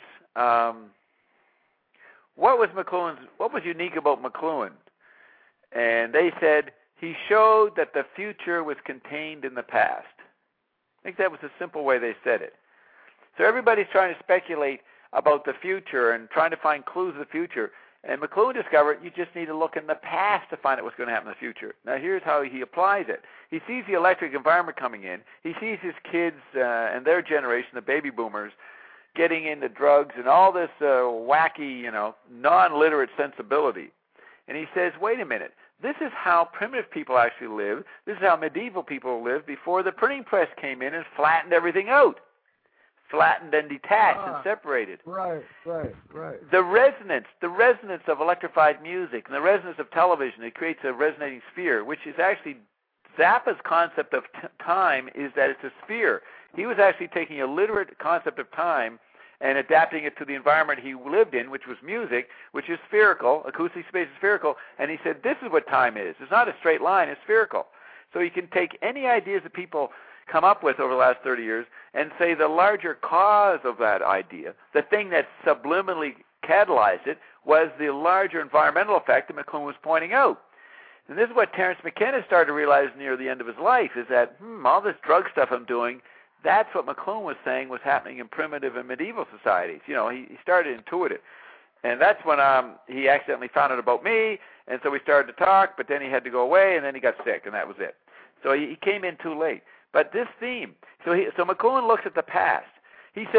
what was unique about McLuhan, and they said he showed that the future was contained in the past. I think that was a simple way they said it. So everybody's trying to speculate about the future and trying to find clues of the future. And McLuhan discovered you just need to look in the past to find out what's going to happen in the future. Now, here's how he applies it. He sees the electric environment coming in. He sees his kids and their generation, the baby boomers, getting into drugs and all this wacky, non-literate sensibility. And he says, wait a minute. This is how primitive people actually lived. This is how medieval people lived before the printing press came in and flattened everything out. Flattened and detached and separated. Right. The resonance of electrified music and the resonance of television, it creates a resonating sphere, which is actually Zappa's concept of time is that it's a sphere. He was actually taking a literate concept of time and adapting it to the environment he lived in, which was music, which is spherical, acoustic space is spherical, and he said this is what time is. It's not a straight line, it's spherical. So you can take any ideas that people come up with over the last 30 years and say the larger cause of that idea, the thing that subliminally catalyzed it, was the larger environmental effect that McLuhan was pointing out. And this is what Terence McKenna started to realize near the end of his life, is that, all this drug stuff I'm doing, that's what McLuhan was saying was happening in primitive and medieval societies. He started to intuit it. And that's when he accidentally found out about me, and so we started to talk, but then he had to go away, and then he got sick, and that was it. So he came in too late. But this theme, so McLuhan looks at the past. He says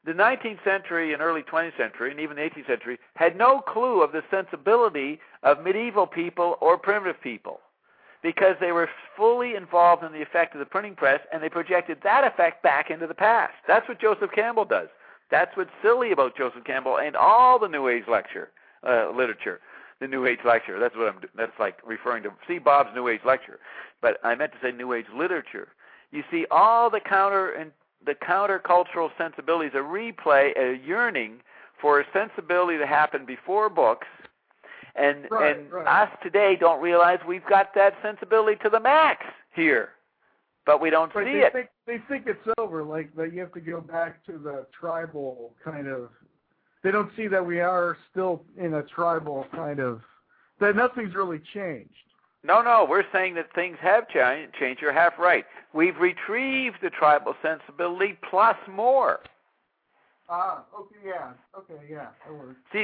The 19th century and early 20th century, and even the 18th century, had no clue of the sensibility of medieval people or primitive people, because they were fully involved in the effect of the printing press, and they projected that effect back into the past. That's what Joseph Campbell does. That's what's silly about Joseph Campbell and all the New Age literature. The New Age lecture. That's like referring to, see Bob's New Age lecture. But I meant to say New Age literature. You see all the countercultural sensibilities, a replay, a yearning for a sensibility to happen before books, and us today don't realize we've got that sensibility to the max here, but we don't see it. They think it's over, like that you have to go back to the tribal kind of. They don't see that we are still in a tribal kind of, that nothing's really changed. No, we're saying that things have changed. You're half right. We've retrieved the tribal sensibility plus more. Okay, that works. See,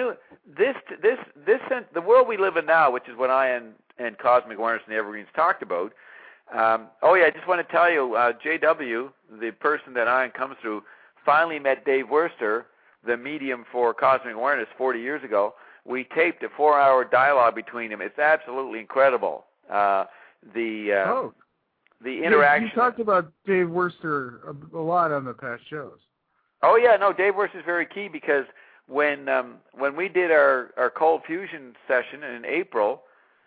the world we live in now, which is what Ion and Cosmic Awareness and the Evergreens talked about. I just want to tell you, JW, the person that Ion comes through, finally met Dave Worster, the medium for Cosmic Awareness, 40 years ago. We taped a 4-hour dialogue between them. It's absolutely incredible. The interaction. You talked about Dave Worster a lot on the past shows. Oh yeah, no, Dave Worster is very key, because when we did our cold fusion session in April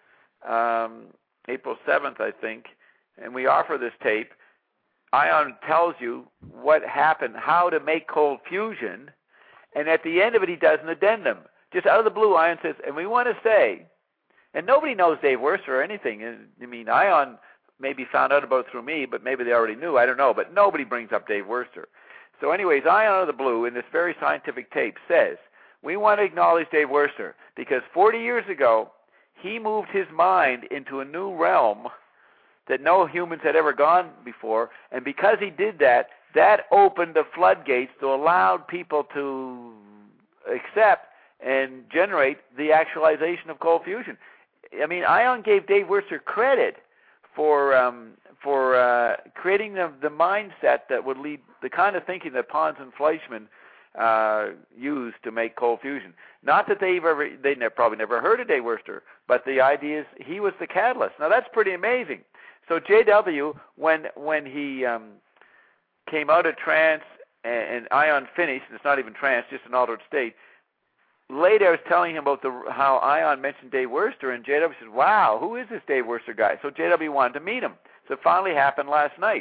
7th, I think, and we offer this tape, Ion tells you what happened, how to make cold fusion. And at the end of it, he does an addendum. Just out of the blue, Ion says, and we want to say, and nobody knows Dave Worster or anything. I mean, Ion maybe found out about it through me, but maybe they already knew. I don't know. But nobody brings up Dave Worster. So anyways, Ion out of the blue, in this very scientific tape, says, we want to acknowledge Dave Worster, because 40 years ago, he moved his mind into a new realm that no humans had ever gone before. And because he did that, that opened the floodgates to allow people to accept and generate the actualization of cold fusion. I mean, Ion gave Dave Worster credit for creating the mindset that would lead the kind of thinking that Pons and Fleischmann used to make cold fusion. Not that they probably never heard of Dave Worster, but the idea is he was the catalyst. Now that's pretty amazing. So JW, when he came out of trance and Ion finished, and it's not even trance, just an altered state. Later I was telling him about how Ion mentioned Dave Worster, and JW said, wow, who is this Dave Worster guy? So JW wanted to meet him. So it finally happened last night.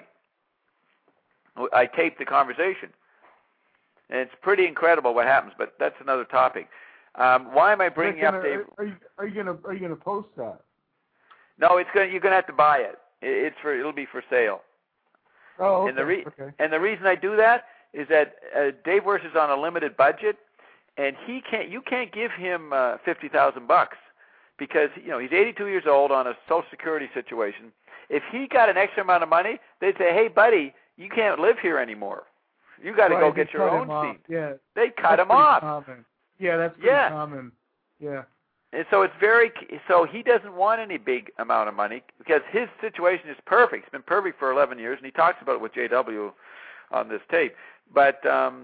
I taped the conversation. And it's pretty incredible what happens, but that's another topic. Why am I bringing up Dave? Are you gonna post that? No, you're gonna have to buy it. It'll be for sale. Oh, okay. And the reason I do that is that Dave Worster's on a limited budget, and you can't give him $50,000 because he's 82 years old on a Social Security situation. If he got an extra amount of money, they'd say, "Hey, buddy, you can't live here anymore. You got to go get your own seat." Yeah, they cut him off. Common. Yeah, that's pretty common. Yeah. And so so he doesn't want any big amount of money because his situation is perfect. It's been perfect for 11 years, and he talks about it with JW on this tape. But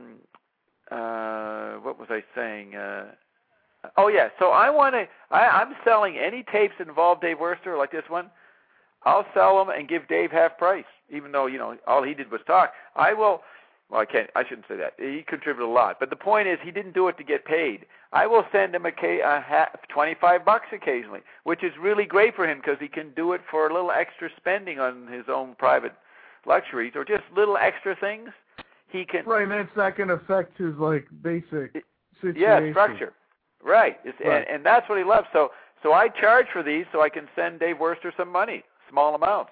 what was I saying? So I'm selling any tapes that involve Dave Worster like this one. I'll sell them and give Dave half price, even though all he did was talk. I shouldn't say that. He contributed a lot. But the point is, he didn't do it to get paid. I will send him $25 occasionally, which is really great for him because he can do it for a little extra spending on his own private luxuries or just little extra things. He can. Right, and that's not going to affect his basic situation. Yeah, structure. Right. And that's what he loves. So I charge for these so I can send Dave Worster some money, small amounts.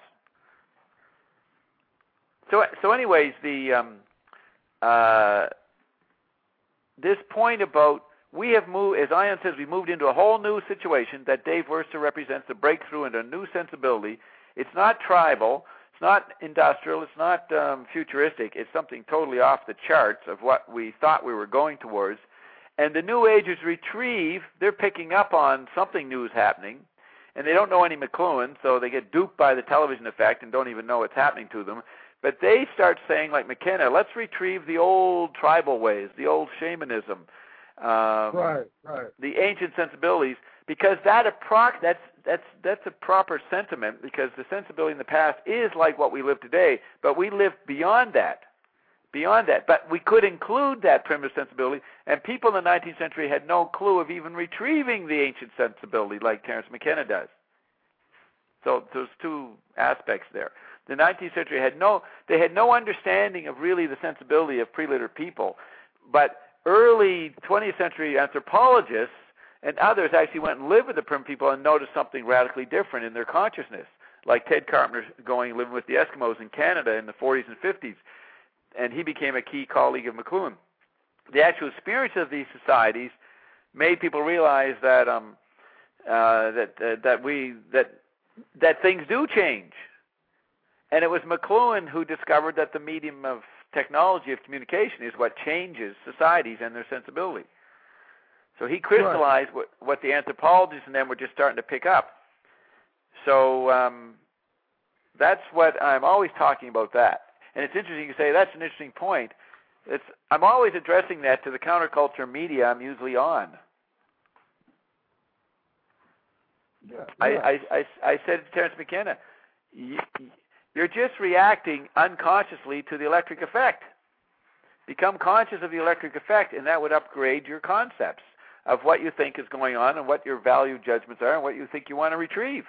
So anyways, this point about we have moved, as Ion says, we moved into a whole new situation that Dave Worster represents a breakthrough into a new sensibility. It's not tribal, it's not industrial, it's not futuristic. It's something totally off the charts of what we thought we were going towards. And the New Agers retrieve, they're picking up on something new is happening, and they don't know any McLuhan, so they get duped by the television effect and don't even know what's happening to them. But they start saying, like McKenna, let's retrieve the old tribal ways, the old shamanism, right. the ancient sensibilities, because that's a proper sentiment, because the sensibility in the past is like what we live today, but we live beyond that. But we could include that primitive sensibility, and people in the 19th century had no clue of even retrieving the ancient sensibility like Terence McKenna does. So there's two aspects there. The 19th century had no understanding of really the sensibility of pre-literate people, but early 20th century anthropologists and others actually went and lived with the primitive people and noticed something radically different in their consciousness, like Ted Carpenter living with the Eskimos in Canada in the 40s and 50s, and he became a key colleague of McLuhan. The actual experience of these societies made people realize that that things do change. And it was McLuhan who discovered that the medium of technology of communication is what changes societies and their sensibility. So he crystallized what the anthropologists and them were just starting to pick up. So that's what I'm always talking about that. And it's interesting you say that's an interesting point. I'm always addressing that to the counterculture media I'm usually on. Yeah. I said to Terence McKenna, you're just reacting unconsciously to the electric effect. Become conscious of the electric effect, and that would upgrade your concepts of what you think is going on and what your value judgments are and what you think you want to retrieve.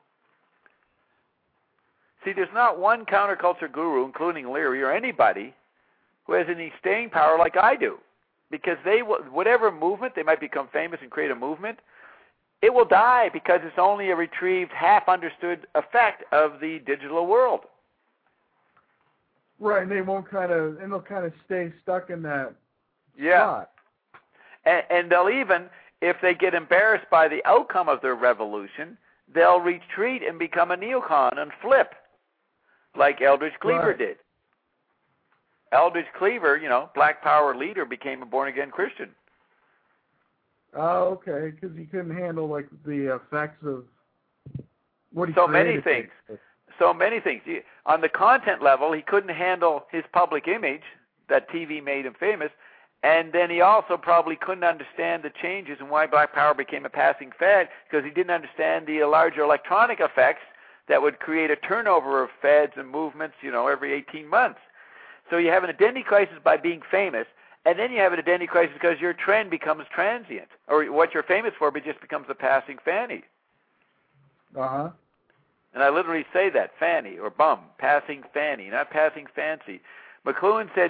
See, there's not one counterculture guru, including Leary or anybody, who has any staying power like I do. Because whatever movement, they might become famous and create a movement, it will die because it's only a retrieved, half-understood effect of the digital world. Right, and they'll kind of stay stuck in that spot. And they'll even, if they get embarrassed by the outcome of their revolution, they'll retreat and become a neocon and flip, like Eldridge Cleaver did. Eldridge Cleaver, Black Power leader, became a born-again Christian. Oh, okay, because he couldn't handle the effects of what he So many things. On the content level, he couldn't handle his public image that TV made him famous, and then he also probably couldn't understand the changes and why Black Power became a passing fad, because he didn't understand the larger electronic effects that would create a turnover of fads and movements, every 18 months. So you have an identity crisis by being famous, and then you have an identity crisis because your trend becomes transient, or what you're famous for just becomes a passing fanny. Uh-huh. And I literally say that, fanny or bum, passing fanny, not passing fancy. McLuhan said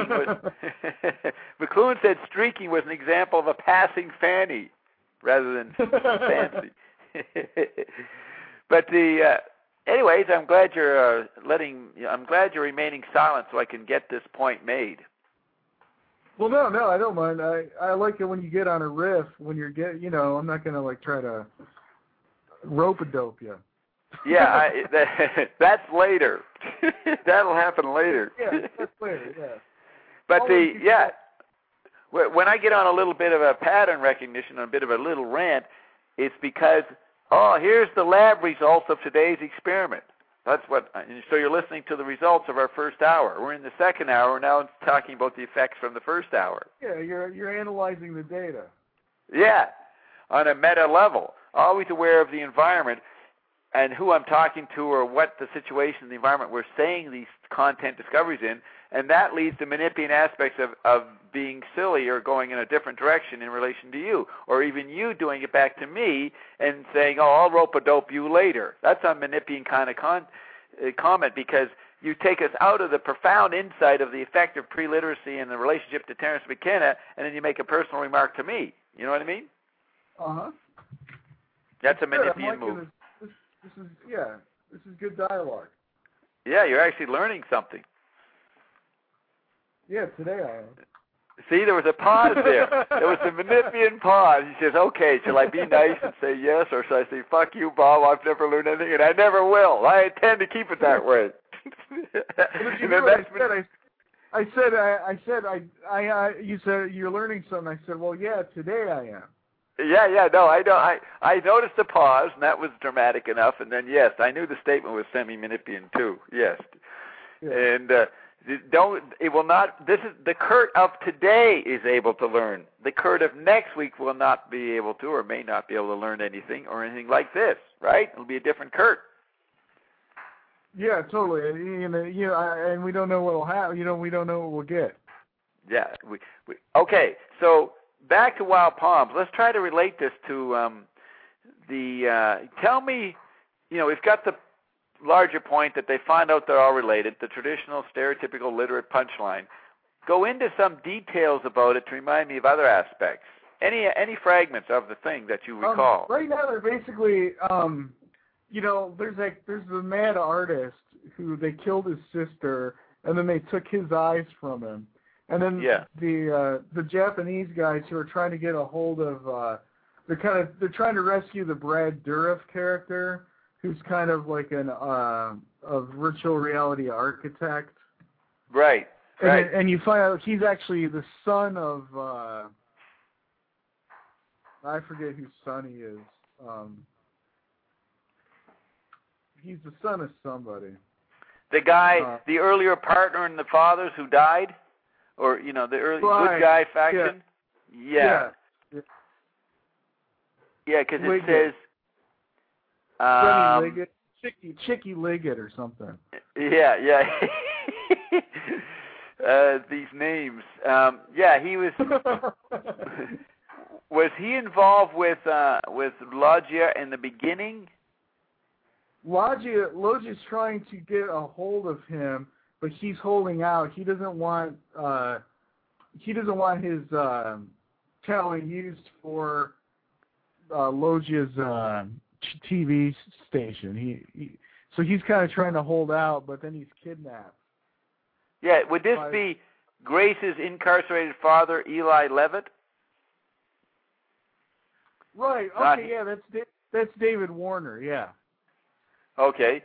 streaking was an example of a passing fanny rather than fancy. But anyways, I'm glad you're remaining silent so I can get this point made. Well, no, I don't mind. I like it when you get on a riff, when you're I'm not going to try to rope-a-dope you. Yeah, that's later. That'll happen later. Yeah, that's later, yeah. But when I get on a little bit of a pattern recognition, a bit of a little rant, it's because, here's the lab results of today's experiment. So you're listening to the results of our first hour. We're in the second hour. We're now talking about the effects from the first hour. Yeah, you're analyzing the data. Yeah, on a meta level, always aware of the environment and who I'm talking to or what the situation in the environment we're saying these content discoveries in, and that leads to manipulating aspects of being silly or going in a different direction in relation to you, or even you doing it back to me and saying, I'll rope-a-dope you later. That's a manipulating kind of comment, because you take us out of the profound insight of the effect of pre-literacy and the relationship to Terence McKenna, and then you make a personal remark to me. You know what I mean? Uh-huh. That's a manipulating move. This is good dialogue. Yeah, you're actually learning something. Yeah, today I am. See, there was a pause there. There was a manipulating pause. He says, okay, shall I be nice and say yes, or shall I say, fuck you, Bob, I've never learned anything, and I never will. I intend to keep it that way. You said you're learning something. I said, well, yeah, today I am. No, I noticed the pause, and that was dramatic enough, and then, yes, I knew the statement was semi-manipulating, too, yes. And it will not. This is the Kurt of today is able to learn. The Kurt of next week will not be able to, or may not be able to learn anything or anything like this. Right? It'll be a different Kurt. Yeah, totally. And we don't know what will happen. We don't know what we'll get. Yeah. Okay. So back to Wild Palms. Let's try to relate this to tell me. We've got the larger point that they find out they're all related, the traditional stereotypical literate punchline. Go into some details about it to remind me of other aspects. Any fragments of the thing that you recall? Right now they're basically, there's the mad artist who they killed his sister, and then they took his eyes from him. And then the Japanese guys who are trying to get a hold of, they're trying to rescue the Brad Dourif character, who's kind of like a virtual reality architect. Right. And you find out he's actually the son of, I forget whose son he is. He's the son of somebody. The guy, the earlier partner in the Fathers who died? Or, the early good guy faction? Yeah. Yeah, because it says... Jenny Liggett, Chicky Liggett or something. Yeah. These names. He was... Was he involved with Loggia in the beginning? Loggia's trying to get a hold of him, but he's holding out. He doesn't want his talent used for Loggia's TV station. So he's kind of trying to hold out, but then he's kidnapped. Yeah, would this be Grace's incarcerated father, Eli Levitt? Right. Okay. Yeah, that's David Warner. Yeah. Okay.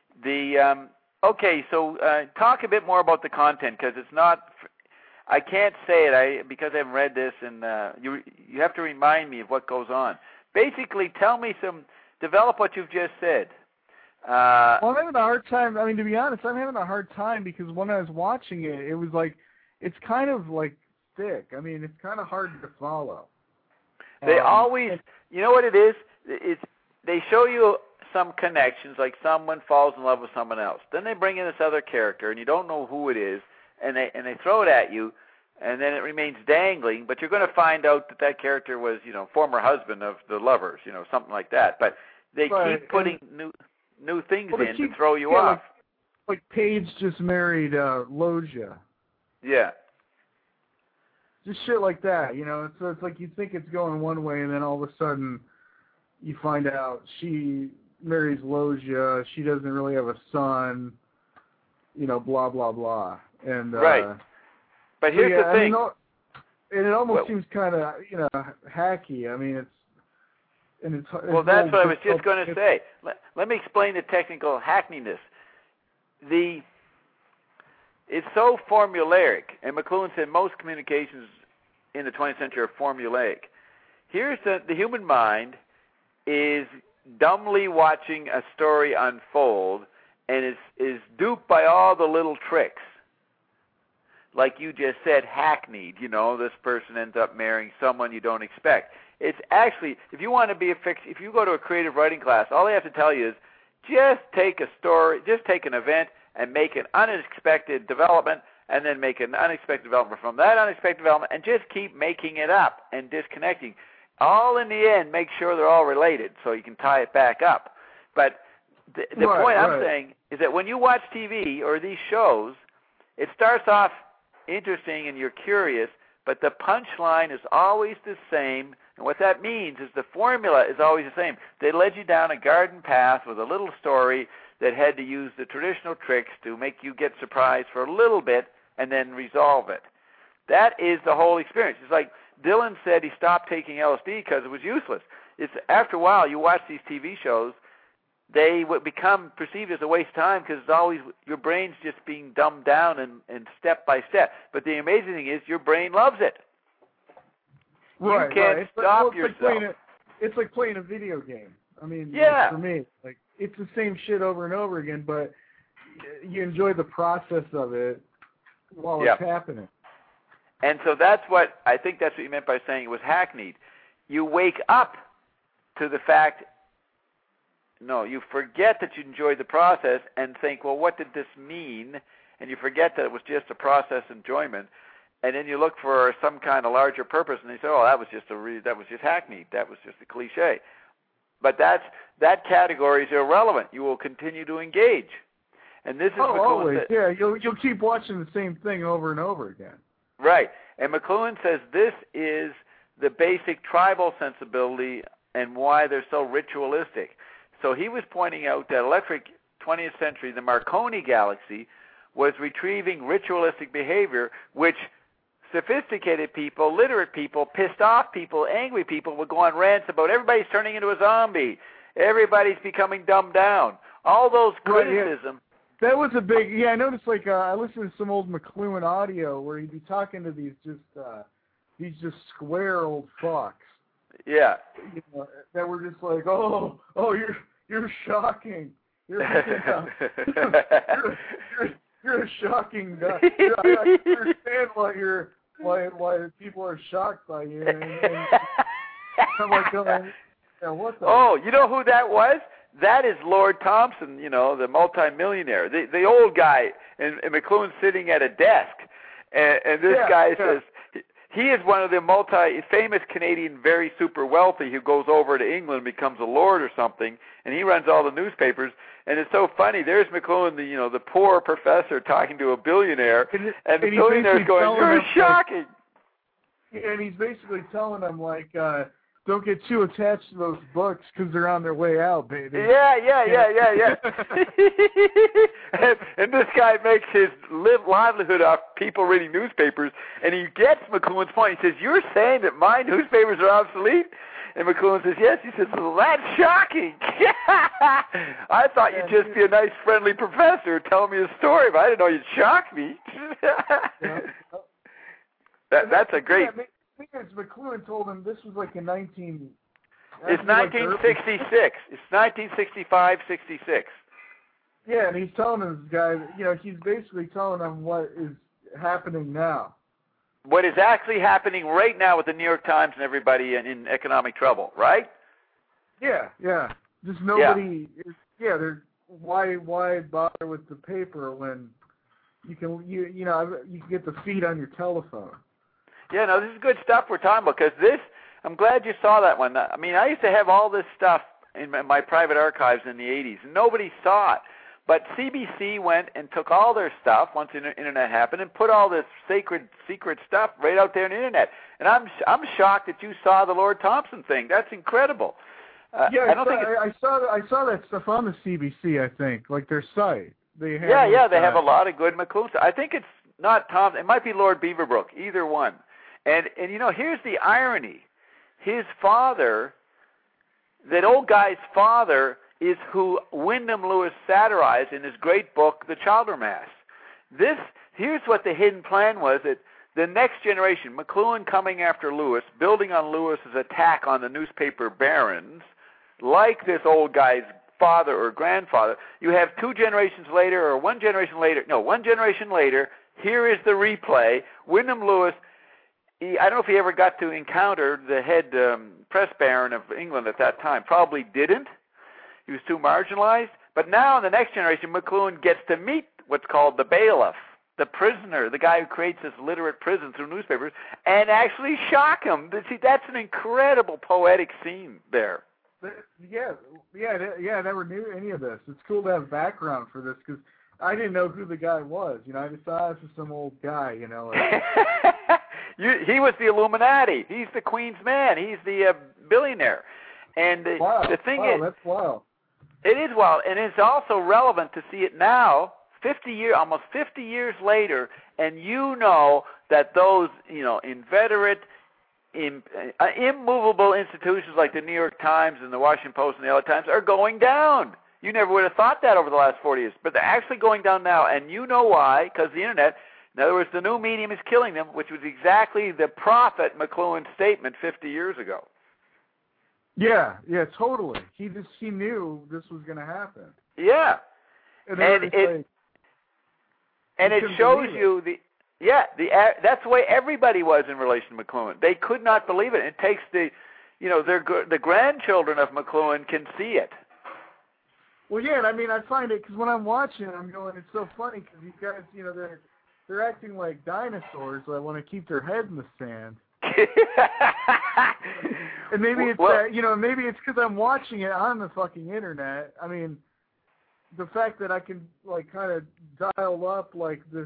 So talk a bit more about the content, because it's not. I can't say it because I haven't read this, and you have to remind me of what goes on. Basically, develop what you've just said. Well, I'm having a hard time. I mean, to be honest, I'm having a hard time because when I was watching it, it was like, it's kind of like thick. I mean, it's kind of hard to follow. They always, you know what it is? They show you some connections, like someone falls in love with someone else. Then they bring in this other character, and you don't know who it is, and they throw it at you, and then it remains dangling. But you're going to find out that character was, former husband of the lovers, something like that. But they keep putting new things in to throw you off. Like Paige just married Loggia. Yeah. Just shit like that, So it's like you think it's going one way, and then all of a sudden you find out she marries Loggia. She doesn't really have a son. Blah blah blah. And right. But here's the thing. And it almost seems kind of hacky. I mean, it's well, that's what I was just going to say. Let me explain the technical hackneyness. It's so formulaic, and McLuhan said most communications in the 20th century are formulaic. Here's the human mind is dumbly watching a story unfold and is duped by all the little tricks. Like you just said, hackneyed, this person ends up marrying someone you don't expect. It's actually, if you want to be if you go to a creative writing class, all they have to tell you is just take a story, just take an event and make an unexpected development, and then make an unexpected development from that unexpected development, and just keep making it up and disconnecting. All in the end, make sure they're all related so you can tie it back up. But the point I'm saying is that when you watch TV or these shows, it starts off interesting and you're curious, but the punchline is always the same. And what that means is the formula is always the same. They led you down a garden path with a little story that had to use the traditional tricks to make you get surprised for a little bit and then resolve it. That is the whole experience. It's like Dylan said he stopped taking LSD because it was useless. It's after a while you watch these TV shows, they would become perceived as a waste of time because it's always your brain's just being dumbed down and step by step. But the amazing thing is your brain loves it. You can't stop yourself. It's like playing a video game. I mean, yeah. For me, like it's the same shit over and over again, but you enjoy the process of it while Yeah. it's happening. And so that's what I think that's what you meant by saying it was hackneyed. You wake up to the fact. No, you forget that you enjoyed the process and think, well, what did this mean? And you forget that it was just a process enjoyment. And then you look for some kind of larger purpose, and you say, oh, that was just hackneyed. That was just a cliche. But that category is irrelevant. You will continue to engage. And this is always. Yeah, you'll keep watching the same thing over and over again. Right. And McLuhan says this is the basic tribal sensibility and why they're so ritualistic. So he was pointing out that electric 20th century, the Marconi galaxy, was retrieving ritualistic behavior, which sophisticated people, literate people, pissed off people, angry people would go on rants about everybody's turning into a zombie. Everybody's becoming dumbed down. All those criticism. That was a big, I noticed, like, I listened to some old McLuhan audio where he'd be talking to these just square old fucks. Yeah. You know, that were just like, oh, you're shocking. You're a shocking guy. I understand why people are shocked by you. And I'm like, what the? Oh, you know who that was? That is Lord Thompson, the multimillionaire, the old guy, and McLuhan's sitting at a desk, and this guy says he is one of the famous Canadian, very super wealthy who goes over to England and becomes a lord or something, and he runs all the newspapers, and it's so funny. There's McLuhan, the poor professor talking to a billionaire, and the billionaire's going, "You're shocking." And he's basically telling him, like, don't get too attached to those books because they're on their way out, baby. Yeah. and this guy makes his livelihood off people reading newspapers, and he gets McLuhan's point. He says, "You're saying that my newspapers are obsolete?" And McLuhan says, "Yes." He says, "Well, that's shocking." I thought you'd just be a nice, friendly professor telling me a story, but I didn't know you'd shock me. That's a great... McLuhan told him this was like in 19... It's 1966. It's 1965, 66. Yeah, and he's telling this guy, he's basically telling him what is happening now. What is actually happening right now with the New York Times and everybody in economic trouble, right? Yeah. Just nobody... Yeah, why bother with the paper when you can get the feed on your telephone? Yeah, no, this is good stuff we're talking about, because I'm glad you saw that one. I mean, I used to have all this stuff in my private archives in the 80s, and nobody saw it. But CBC went and took all their stuff once the Internet happened and put all this sacred, secret stuff right out there on the Internet. And I'm shocked that you saw the Lord Thompson thing. That's incredible. I saw that stuff on the CBC, I think, like their site. They have they have a lot of good McLuhan. I think it's not Thompson. It might be Lord Beaverbrook, either one. And here's the irony. His father, that old guy's father, is who Wyndham Lewis satirized in his great book, The Childermass. Here's what the hidden plan was, that the next generation, McLuhan coming after Lewis, building on Lewis's attack on the newspaper barons, like this old guy's father or grandfather, you have one generation later, here is the replay. Wyndham Lewis, I don't know if he ever got to encounter the head press baron of England at that time. Probably didn't. He was too marginalized. But now in the next generation, McLuhan gets to meet what's called the bailiff, the prisoner, the guy who creates this literate prison through newspapers, and actually shock him. See, that's an incredible poetic scene there. Yeah, I never knew any of this. It's cool to have background for this, because I didn't know who the guy was. I just thought this was some old guy, He was the Illuminati. He's the Queen's man. He's the billionaire. And the thing is, that's wild. It is wild, and it's also relevant to see it now, almost 50 years later, and that those, inveterate, immovable institutions like the New York Times and the Washington Post and the LA Times are going down. You never would have thought that over the last 40 years, but they're actually going down now, and you know why? Because the Internet. In other words, the new medium is killing them, which was exactly the prophet McLuhan's statement 50 years ago. Yeah, totally. He knew this was going to happen. Yeah. And And it shows you that's the way everybody was in relation to McLuhan. They could not believe it. It takes the grandchildren of McLuhan can see it. Well, yeah, and I mean, I find it because when I'm watching it, I'm going, it's so funny because these guys, they're acting like dinosaurs that want to keep their head in the sand. And maybe it's maybe it's because I'm watching it on the fucking internet. I mean, the fact that I can like kind of dial up like this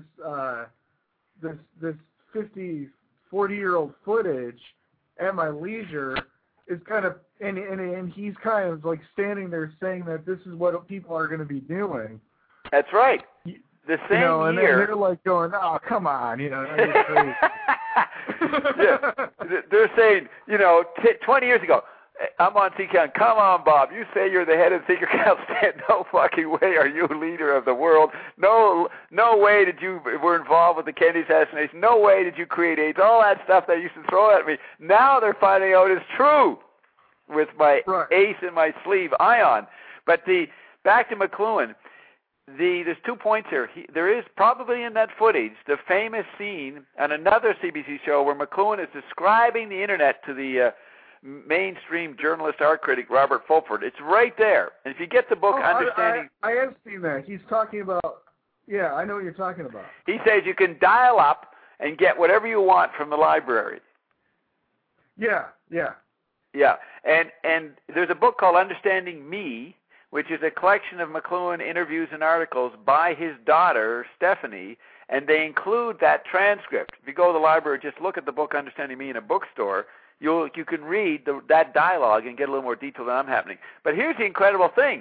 40-year-old footage at my leisure is kind of and he's kind of like standing there saying that this is what people are going to be doing. That's right. The same and year. they're like going, oh, come on, that's crazy. Yeah. They're saying, 20 years ago, I'm on CCAN. Come on, Bob. You say you're the head of the Secret Council. No fucking way are you leader of the world. No way did you were involved with the Kennedy assassination. No way did you create AIDS. All that stuff they used to throw at me. Now they're finding out it's true with my ace in my sleeve, Ion. But back to McLuhan. There's 2 points here. There is probably in that footage the famous scene on another CBC show where McLuhan is describing the internet to the mainstream journalist, art critic Robert Fulford. It's right there. And if you get the book, Understanding... I have seen that. He's talking about... Yeah, I know what you're talking about. He says you can dial up and get whatever you want from the library. Yeah. Yeah. And there's a book called Understanding Me, which is a collection of McLuhan interviews and articles by his daughter, Stephanie, and they include that transcript. If you go to the library, just look at the book Understanding Me in a bookstore, you can read that dialogue and get a little more detail than I'm happening. But here's the incredible thing.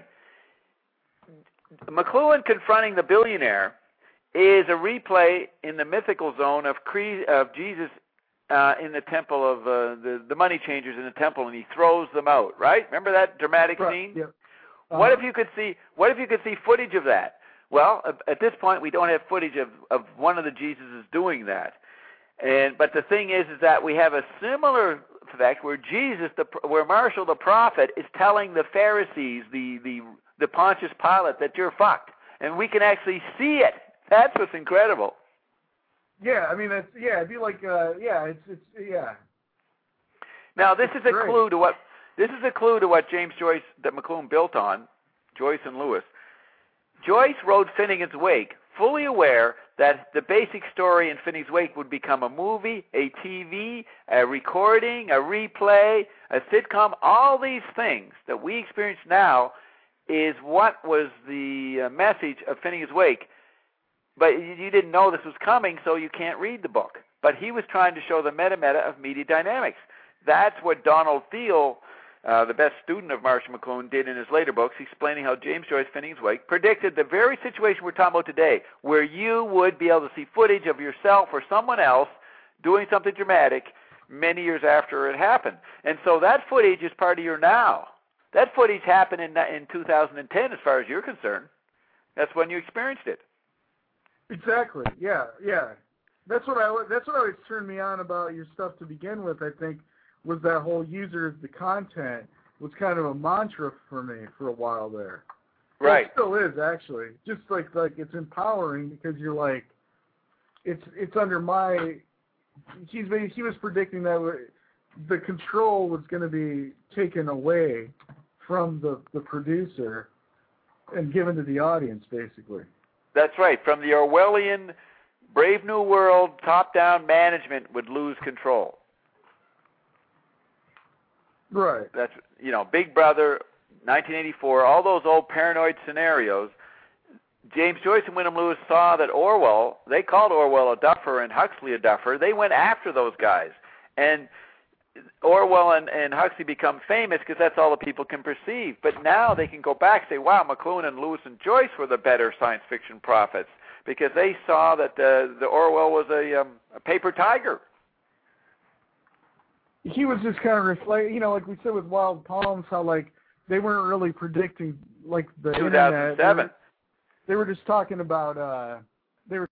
McLuhan confronting the billionaire is a replay in the mythical zone of Jesus in the temple of the money changers in the temple, and he throws them out, right? Remember that dramatic scene? Yep. What if you could see footage of that? Well, at this point, we don't have footage of one of the Jesuses doing that. But the thing is that we have a similar fact where where Marshall the prophet is telling the Pharisees, the Pontius Pilate, that you're fucked, and we can actually see it. That's what's incredible. Yeah, I mean, it'd be like, it's. Now, this is a clue to what. This is a clue to what James Joyce, that McLuhan built on, Joyce and Lewis. Joyce wrote Finnegan's Wake, fully aware that the basic story in Finnegan's Wake would become a movie, a TV, a recording, a replay, a sitcom. All these things that we experience now is what was the message of Finnegan's Wake. But you didn't know this was coming, so you can't read the book. But he was trying to show the meta of media dynamics. That's what Donald Thiel, the best student of Marshall McLuhan, did in his later books, explaining how James Joyce, Finnegan's Wake, predicted the very situation we're talking about today, where you would be able to see footage of yourself or someone else doing something dramatic many years after it happened. And so that footage is part of your now. That footage happened in 2010, as far as you're concerned. That's when you experienced it. Exactly. Yeah. That's what always turned me on about your stuff to begin with. I think was that whole user is the content was kind of a mantra for me for a while there. Right. It still is actually. Just like it's empowering because you're like, it's under my. He was predicting that the control was going to be taken away from the producer and given to the audience, basically. That's right. From the Orwellian Brave New World, top-down management would lose control. Right. That's, Big Brother, 1984, all those old paranoid scenarios. James Joyce and Wyndham Lewis saw that Orwell, they called Orwell a duffer and Huxley a duffer. They went after those guys. And Orwell and Huxley become famous because that's all the people can perceive. But now they can go back and say, wow, McLuhan and Lewis and Joyce were the better science fiction prophets because they saw that the Orwell was a paper tiger. He was just kind of reflecting, like we said with Wild Palms, how they weren't really predicting the 2007. internet. They were just talking about